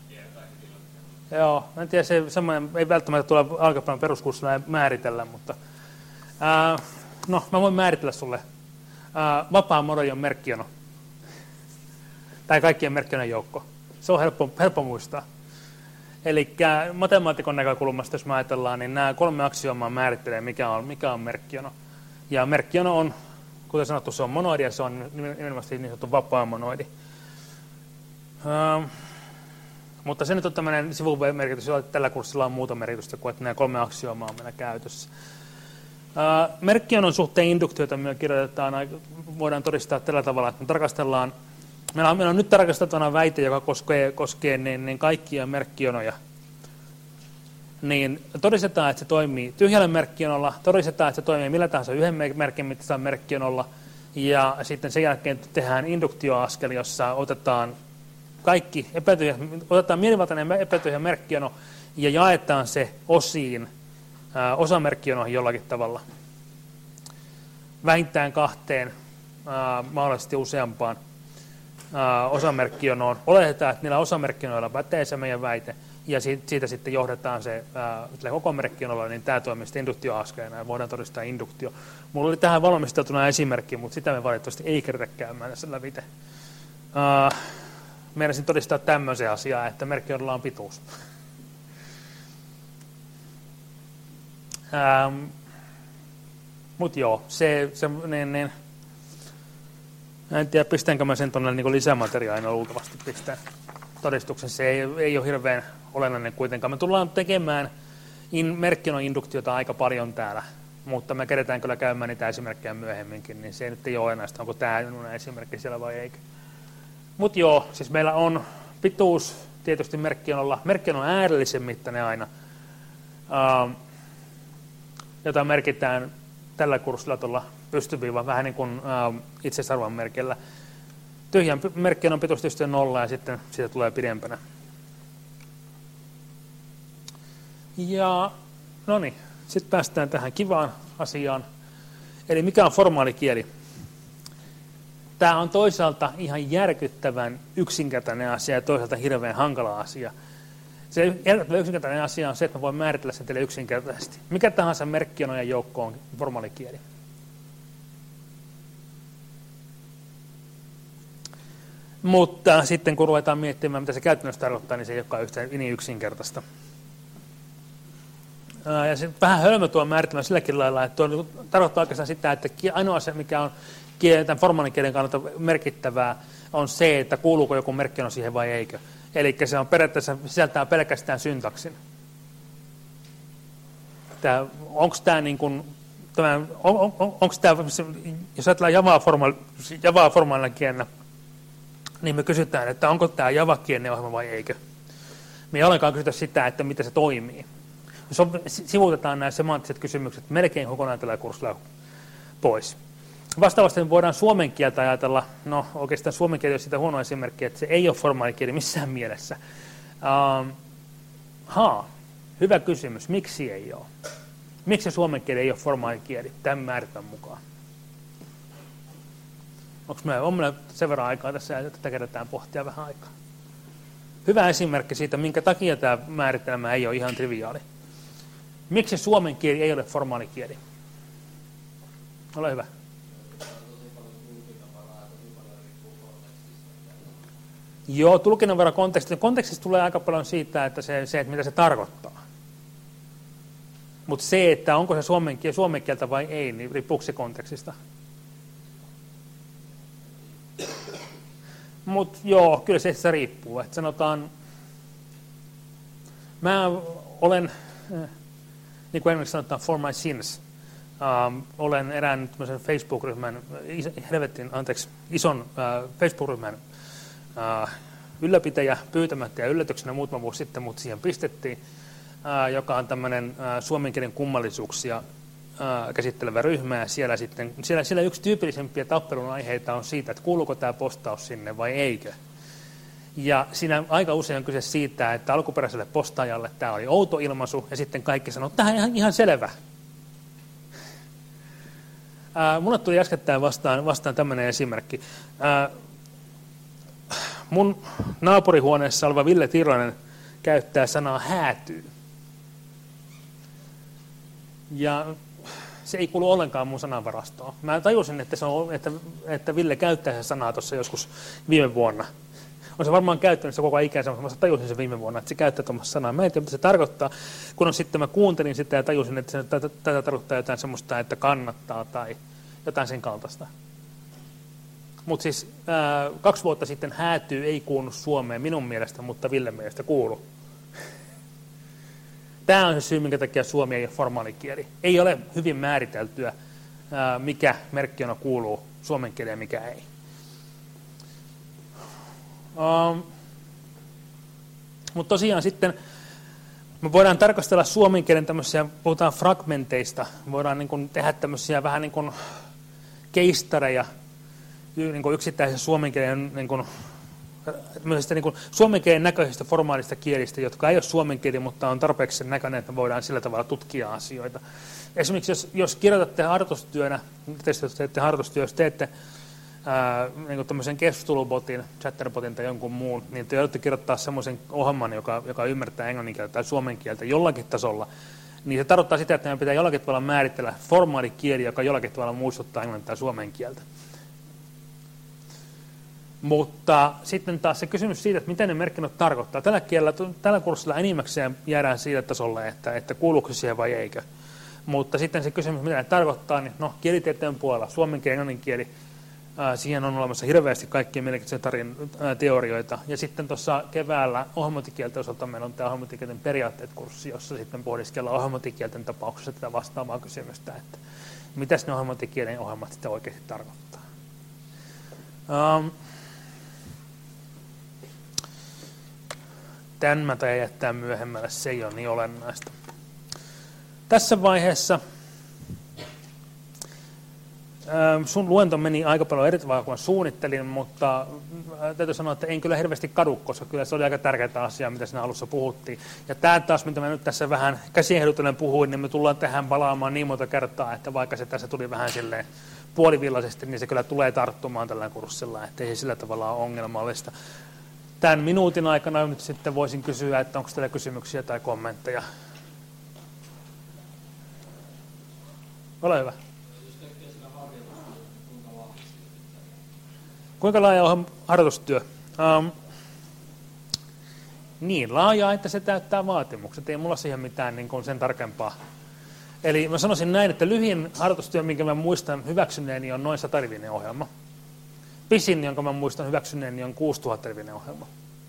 Joo, mä en tiedä, semmoinen ei välttämättä tuolla alkupäivän peruskurssilla määritellä, mutta no, mä voin määritellä sulle. Vapaa monoidi on merkkiono. Tai kaikkien merkkionon joukko. Se on helppo muistaa. Eli matemaatikon näkökulmasta, jos mä ajatellaan, niin nämä 3 aksioomaa määrittelee, mikä on merkkiono. Ja merkkiono on, kuten sanottu, se on monoidi ja se on nimenomaan niin sanottu vapaa monoidi. Mutta se nyt on tämmöinen sivumerkitys, jolla tällä kurssilla on muuta merkitystä kuin, että nämä 3 aksioomaa on meillä käytössä. Merkkionon suhteen induktioita me kirjoitetaan, voidaan todistaa tällä tavalla, että me tarkastellaan, meillä on nyt tarkasteltavana väite, joka koskee niin kaikkia merkkionoja. Niin todistetaan, että se toimii tyhjällä merkkionolla, todistetaan, että se toimii millä tahansa yhden merkin mittaisella merkkionolla, ja sitten sen jälkeen tehdään induktioaskel, jossa otetaan otetaan mielivaltainen epätyhjä merkkiono ja jaetaan se osiin, osamerkkionoihin jollakin tavalla. Vähintään 2, mahdollisesti useampaan osamerkkionoon. Oletetaan, että niillä osamerkkionoilla pätee se meidän väite, ja siitä sitten johdetaan se koko merkkionolla, niin tämä toimii sitten induktioaskeleena, ja voidaan todistaa induktio. Mulla oli tähän valmisteltuna esimerkki, mutta sitä me valitettavasti ei keritä käymään tässä lävite. Meinasin todistaa tämmöisen asiaa, että merkkionolla on pituus. Mutta joo, niin, en tiedä, pistänkö mä sen tuonne niin lisämateriaalina luultavasti pistän todistuksen. Se ei ole hirveän olennainen kuitenkaan. Me tullaan tekemään merkkiono-induktiota aika paljon täällä, mutta me keretään kyllä käymään niitä esimerkkejä myöhemminkin, niin se nyt ei ole olennaista, onko tämä esimerkki siellä vai eikö. Mutta joo, siis meillä on pituus tietysti merkkionolla. Merkkiono on äärellisen mittainen aina, jota merkitään tällä kurssilla tuolla pystyviiva, vähän niin kuin itseisarvon merkillä. Tyhjän merkkionon pituus tietysti on 0 ja sitten siitä tulee pidempänä. Ja no niin, sitten päästään tähän kivaan asiaan. Eli mikä on formaali kieli? Tämä on toisaalta ihan järkyttävän yksinkertainen asia ja toisaalta hirveän hankala asia. Se yksinkertainen asia on se, että mä voin määritellä sen teille yksinkertaisesti. Mikä tahansa merkkionojen joukko on formaali kieli. Mutta sitten kun ruvetaan miettimään, mitä se käytännössä tarkoittaa, niin se ei olekaan niin yksinkertaista. Ja se vähän hölmö tuo määritelmä silläkin lailla, että tuo tarkoittaa oikeastaan sitä, että ainoa asia, mikä on tämän formaalin kielen kannalta merkittävää, on se, että kuuluuko joku merkkiono siihen vai eikö. Eli se on periaatteessa sisältää pelkästään syntaksin. Onko tämä niin kuin, onko tämä, jos ajatellaan Javaa formaalina kielenä, niin me kysytään, että onko tämä Java-kielinen ohjelma vai eikö. Me ei ollenkaan kysytä sitä, että miten se toimii. Sivuutetaan nämä semanttiset kysymykset melkein kokonaan tällä kurssilla pois. Vastaavasti me voidaan suomen kieltä ajatella, no oikeastaan suomen kieli on sitä huono esimerkki, että se ei ole formaali kieli missään mielessä. Hyvä kysymys, miksi ei ole? Miksi suomen kieli ei ole formaali kieli tämän määritelmän mukaan? On meillä sen verran aikaa tässä, että tätä kerätään pohtia vähän aikaa. Hyvä esimerkki siitä, minkä takia tämä määritelmä ei ole ihan triviaali. Miksi suomen kieli ei ole formaali kieli? Ole hyvä. Joo, tulkinnanvara kontekstista. Kontekstista tulee aika paljon siitä, että että mitä se tarkoittaa. Mutta se, että onko se suomen kieltä vai ei, niin riippuuko se kontekstista. Mutta joo, kyllä se riippuu. Et sanotaan, mä olen, niin kuin englanniksi sanotaan, for my sins. Olen erään Facebook-ryhmän, ison Facebook-ryhmän ylläpitäjä pyytämättä ja yllätyksenä muutama vuosi sitten mut siihen pistettiin, joka on tämmöinen suomen kielen kummallisuuksia käsittelevä ryhmä. Ja siellä yksi tyypillisempiä tappelun aiheita on siitä, että kuuluuko tämä postaus sinne vai eikö. Ja siinä aika usein on kyse siitä, että alkuperäiselle postaajalle tämä oli outo ilmaisu, ja sitten kaikki sanoo, että tämä on ihan selvä. Mulle tuli äskettäin vastaan tämmöinen esimerkki. Mun naapurihuoneessa oleva Ville Tirlanen käyttää sanaa häätyy. Ja se ei kuulu ollenkaan mun sananvarastoon. Mä tajusin, että Ville käyttää se sanaa tuossa joskus viime vuonna. On se varmaan käyttänyt se koko ikänsä, mutta mä tajusin sen viime vuonna, että se käyttää tuommoista sanaa. Mä en tiedä, mitä se tarkoittaa, kun sitten mä kuuntelin sitä ja tajusin, että se tätä tarkoittaa jotain semmoista, että kannattaa tai jotain sen kaltaista. Mutta siis 2 vuotta sitten häätyy ei kuulu Suomeen minun mielestä, mutta Villen mielestä kuulu. Tämä on se syy, minkä takia suomi ei ole formaali kieli. Ei ole hyvin määriteltyä, mikä merkkiona kuuluu suomen kieleen ja mikä ei. Mutta tosiaan sitten me voidaan tarkastella suomen kielen tämmöisiä, puhutaan fragmenteista, voidaan niin kuin tehdä tämmöisiä vähän niin kuin keistareja niin kuin yksittäisessä suomen kielen niin kuin suomen kielen näköisistä formaalista kielistä, jotka ei ole suomen kieli, mutta on tarpeeksi sen näköinen, että me voidaan sillä tavalla tutkia asioita. Esimerkiksi jos kirjoitatte harjoitustyönä, jos teette niin tämmöisen keskustelubotin, chatterbotin tai jonkun muun, niin te joudutte kirjoittaa semmoisen ohjelman, joka ymmärtää englannin kieltä tai suomen kieltä jollakin tasolla, niin se tarkoittaa sitä, että meidän pitää jollakin tavalla määritellä formaali kieli, joka jollakin tavalla muistuttaa englannin tai suomen kieltä. Mutta sitten taas se kysymys siitä, että mitä ne merkinnät tarkoittaa. Tällä kurssilla enimmäkseen jäädään siitä tasolle, että kuuluuko siihen vai eikö. Mutta sitten se kysymys, mitä ne tarkoittaa, niin kielitieteen puolella, suomen kieli, englannin kieli, siihen on olemassa hirveästi kaikkia mielenkiintoisia teorioita. Ja sitten tuossa keväällä ohjelmointikielten osalta meillä on tämä ohjelmointikielten periaatteet-kurssi, jossa sitten pohdiskellaan ohjelmointikielten tapauksessa tätä vastaavaa kysymystä, että mitäs ne ohjelmointikielen ohjelmat sitten oikeasti tarkoittaa. Tämän mä tajan jättää myöhemmälle, se ei ole niin olennaista. Tässä vaiheessa sun luento meni aika paljon eri tavalla kuin suunnittelin, mutta täytyy sanoa, että en kyllä hirveästi kadu, koska kyllä se oli aika tärkeää asiaa, mitä siinä alussa puhuttiin. Ja tämä taas, mitä mä nyt tässä vähän käsihehdutellen puhuin, niin me tullaan tähän palaamaan niin monta kertaa, että vaikka se tässä tuli vähän silleen puolivillaisesti, niin se kyllä tulee tarttumaan tällä kurssilla, että ei se sillä tavalla ole ongelmallista. Tämän minuutin aikana nyt sitten voisin kysyä, että onko teillä kysymyksiä tai kommentteja. Ole hyvä. Kuinka laaja on harjoitustyö? Niin laaja, että se täyttää vaatimukset. Ei mulla siihen mitään niin kuin sen tarkempaa. Eli mä sanoisin näin, että lyhin harjoitustyö, minkä mä muistan hyväksyneeni, on noin 100-rivinen ohjelma. Pisin, jonka mä muistan hyväksyneeni, on 6000-rivinen ohjelma.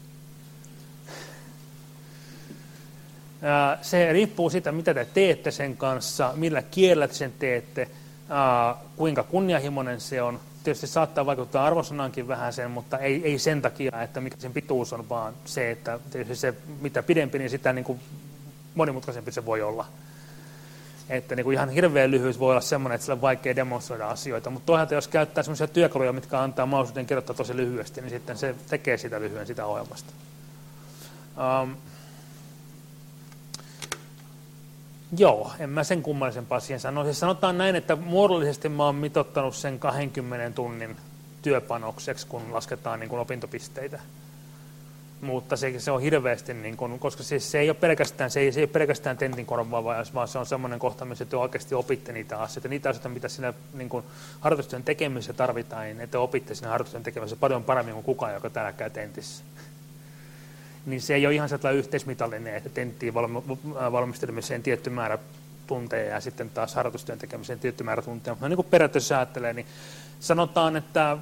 Se riippuu siitä, mitä te teette sen kanssa, millä kielellä te sen teette, kuinka kunnianhimoinen se on. Tietysti saattaa vaikuttaa arvosanaankin vähän sen, mutta ei sen takia, että mikä sen pituus on, vaan se, että se, mitä pidempi, niin sitä niin kuin monimutkaisempi se voi olla. Että niin kuin ihan hirveän lyhyys voi olla semmoinen, että sillä on vaikea demonstroida asioita, mutta toisaalta jos käyttää semmoisia työkaluja, mitkä antaa mahdollisuuden kirjoittaa tosi lyhyesti, niin sitten se tekee sitä lyhyen sitä ohjelmasta. Joo, en mä sen kummallisempaa siihen sano. Siis sanotaan näin, että muodollisesti mä oon mitottanut sen 20 tunnin työpanokseksi, kun lasketaan niin kuin opintopisteitä. Mutta se on hirveästi, niin kuin, koska se ei ole pelkästään tentin korvaava, vaan se on semmoinen kohta, missä te oikeasti opitte niitä asioita. Niitä asioita, mitä siinä niin kuin harjoitustyön tekemisessä tarvitaan, niin te opitte siinä harjoitustyön tekemisessä paljon paremmin kuin kukaan, joka täällä käy tentissä. Niin se ei ole ihan sellainen yhteismitallinen, että tenttiin valmistelemiseen tietty määrä tunteja ja sitten taas harjoitustyön tekemiseen tietty määrä tunteja. Mutta niin kuin periaatteessa ajattelee, niin sanotaan, että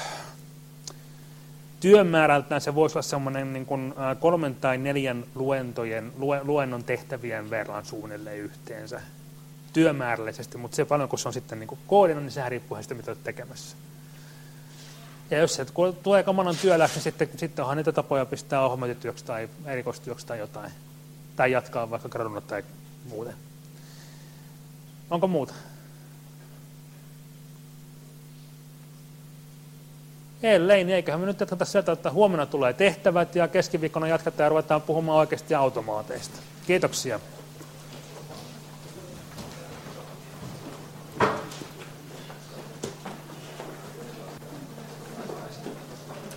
työmäärältään se voisi olla semmoinen niin kuin 3 tai 4 luennon tehtävien verran suunnilleen yhteensä työmäärällisesti, mutta se paljon kun se on sitten niin kuin koodina, niin sehän riippuu siitä, mitä olet tekemässä. Ja jos se tulee kamanan työläksi, niin sitten onhan niitä tapoja pistää ohjelmointityöksi tai erikoistyöksi tai jotain. Tai jatkaa vaikka gradulla tai muuten. Onko muuta? Ellei, niin eiköhän me nyt jatkata sieltä, että huomenna tulee tehtävät ja keskiviikkona jatketaan ja ruvetaan puhumaan oikeasti automaateista. Kiitoksia.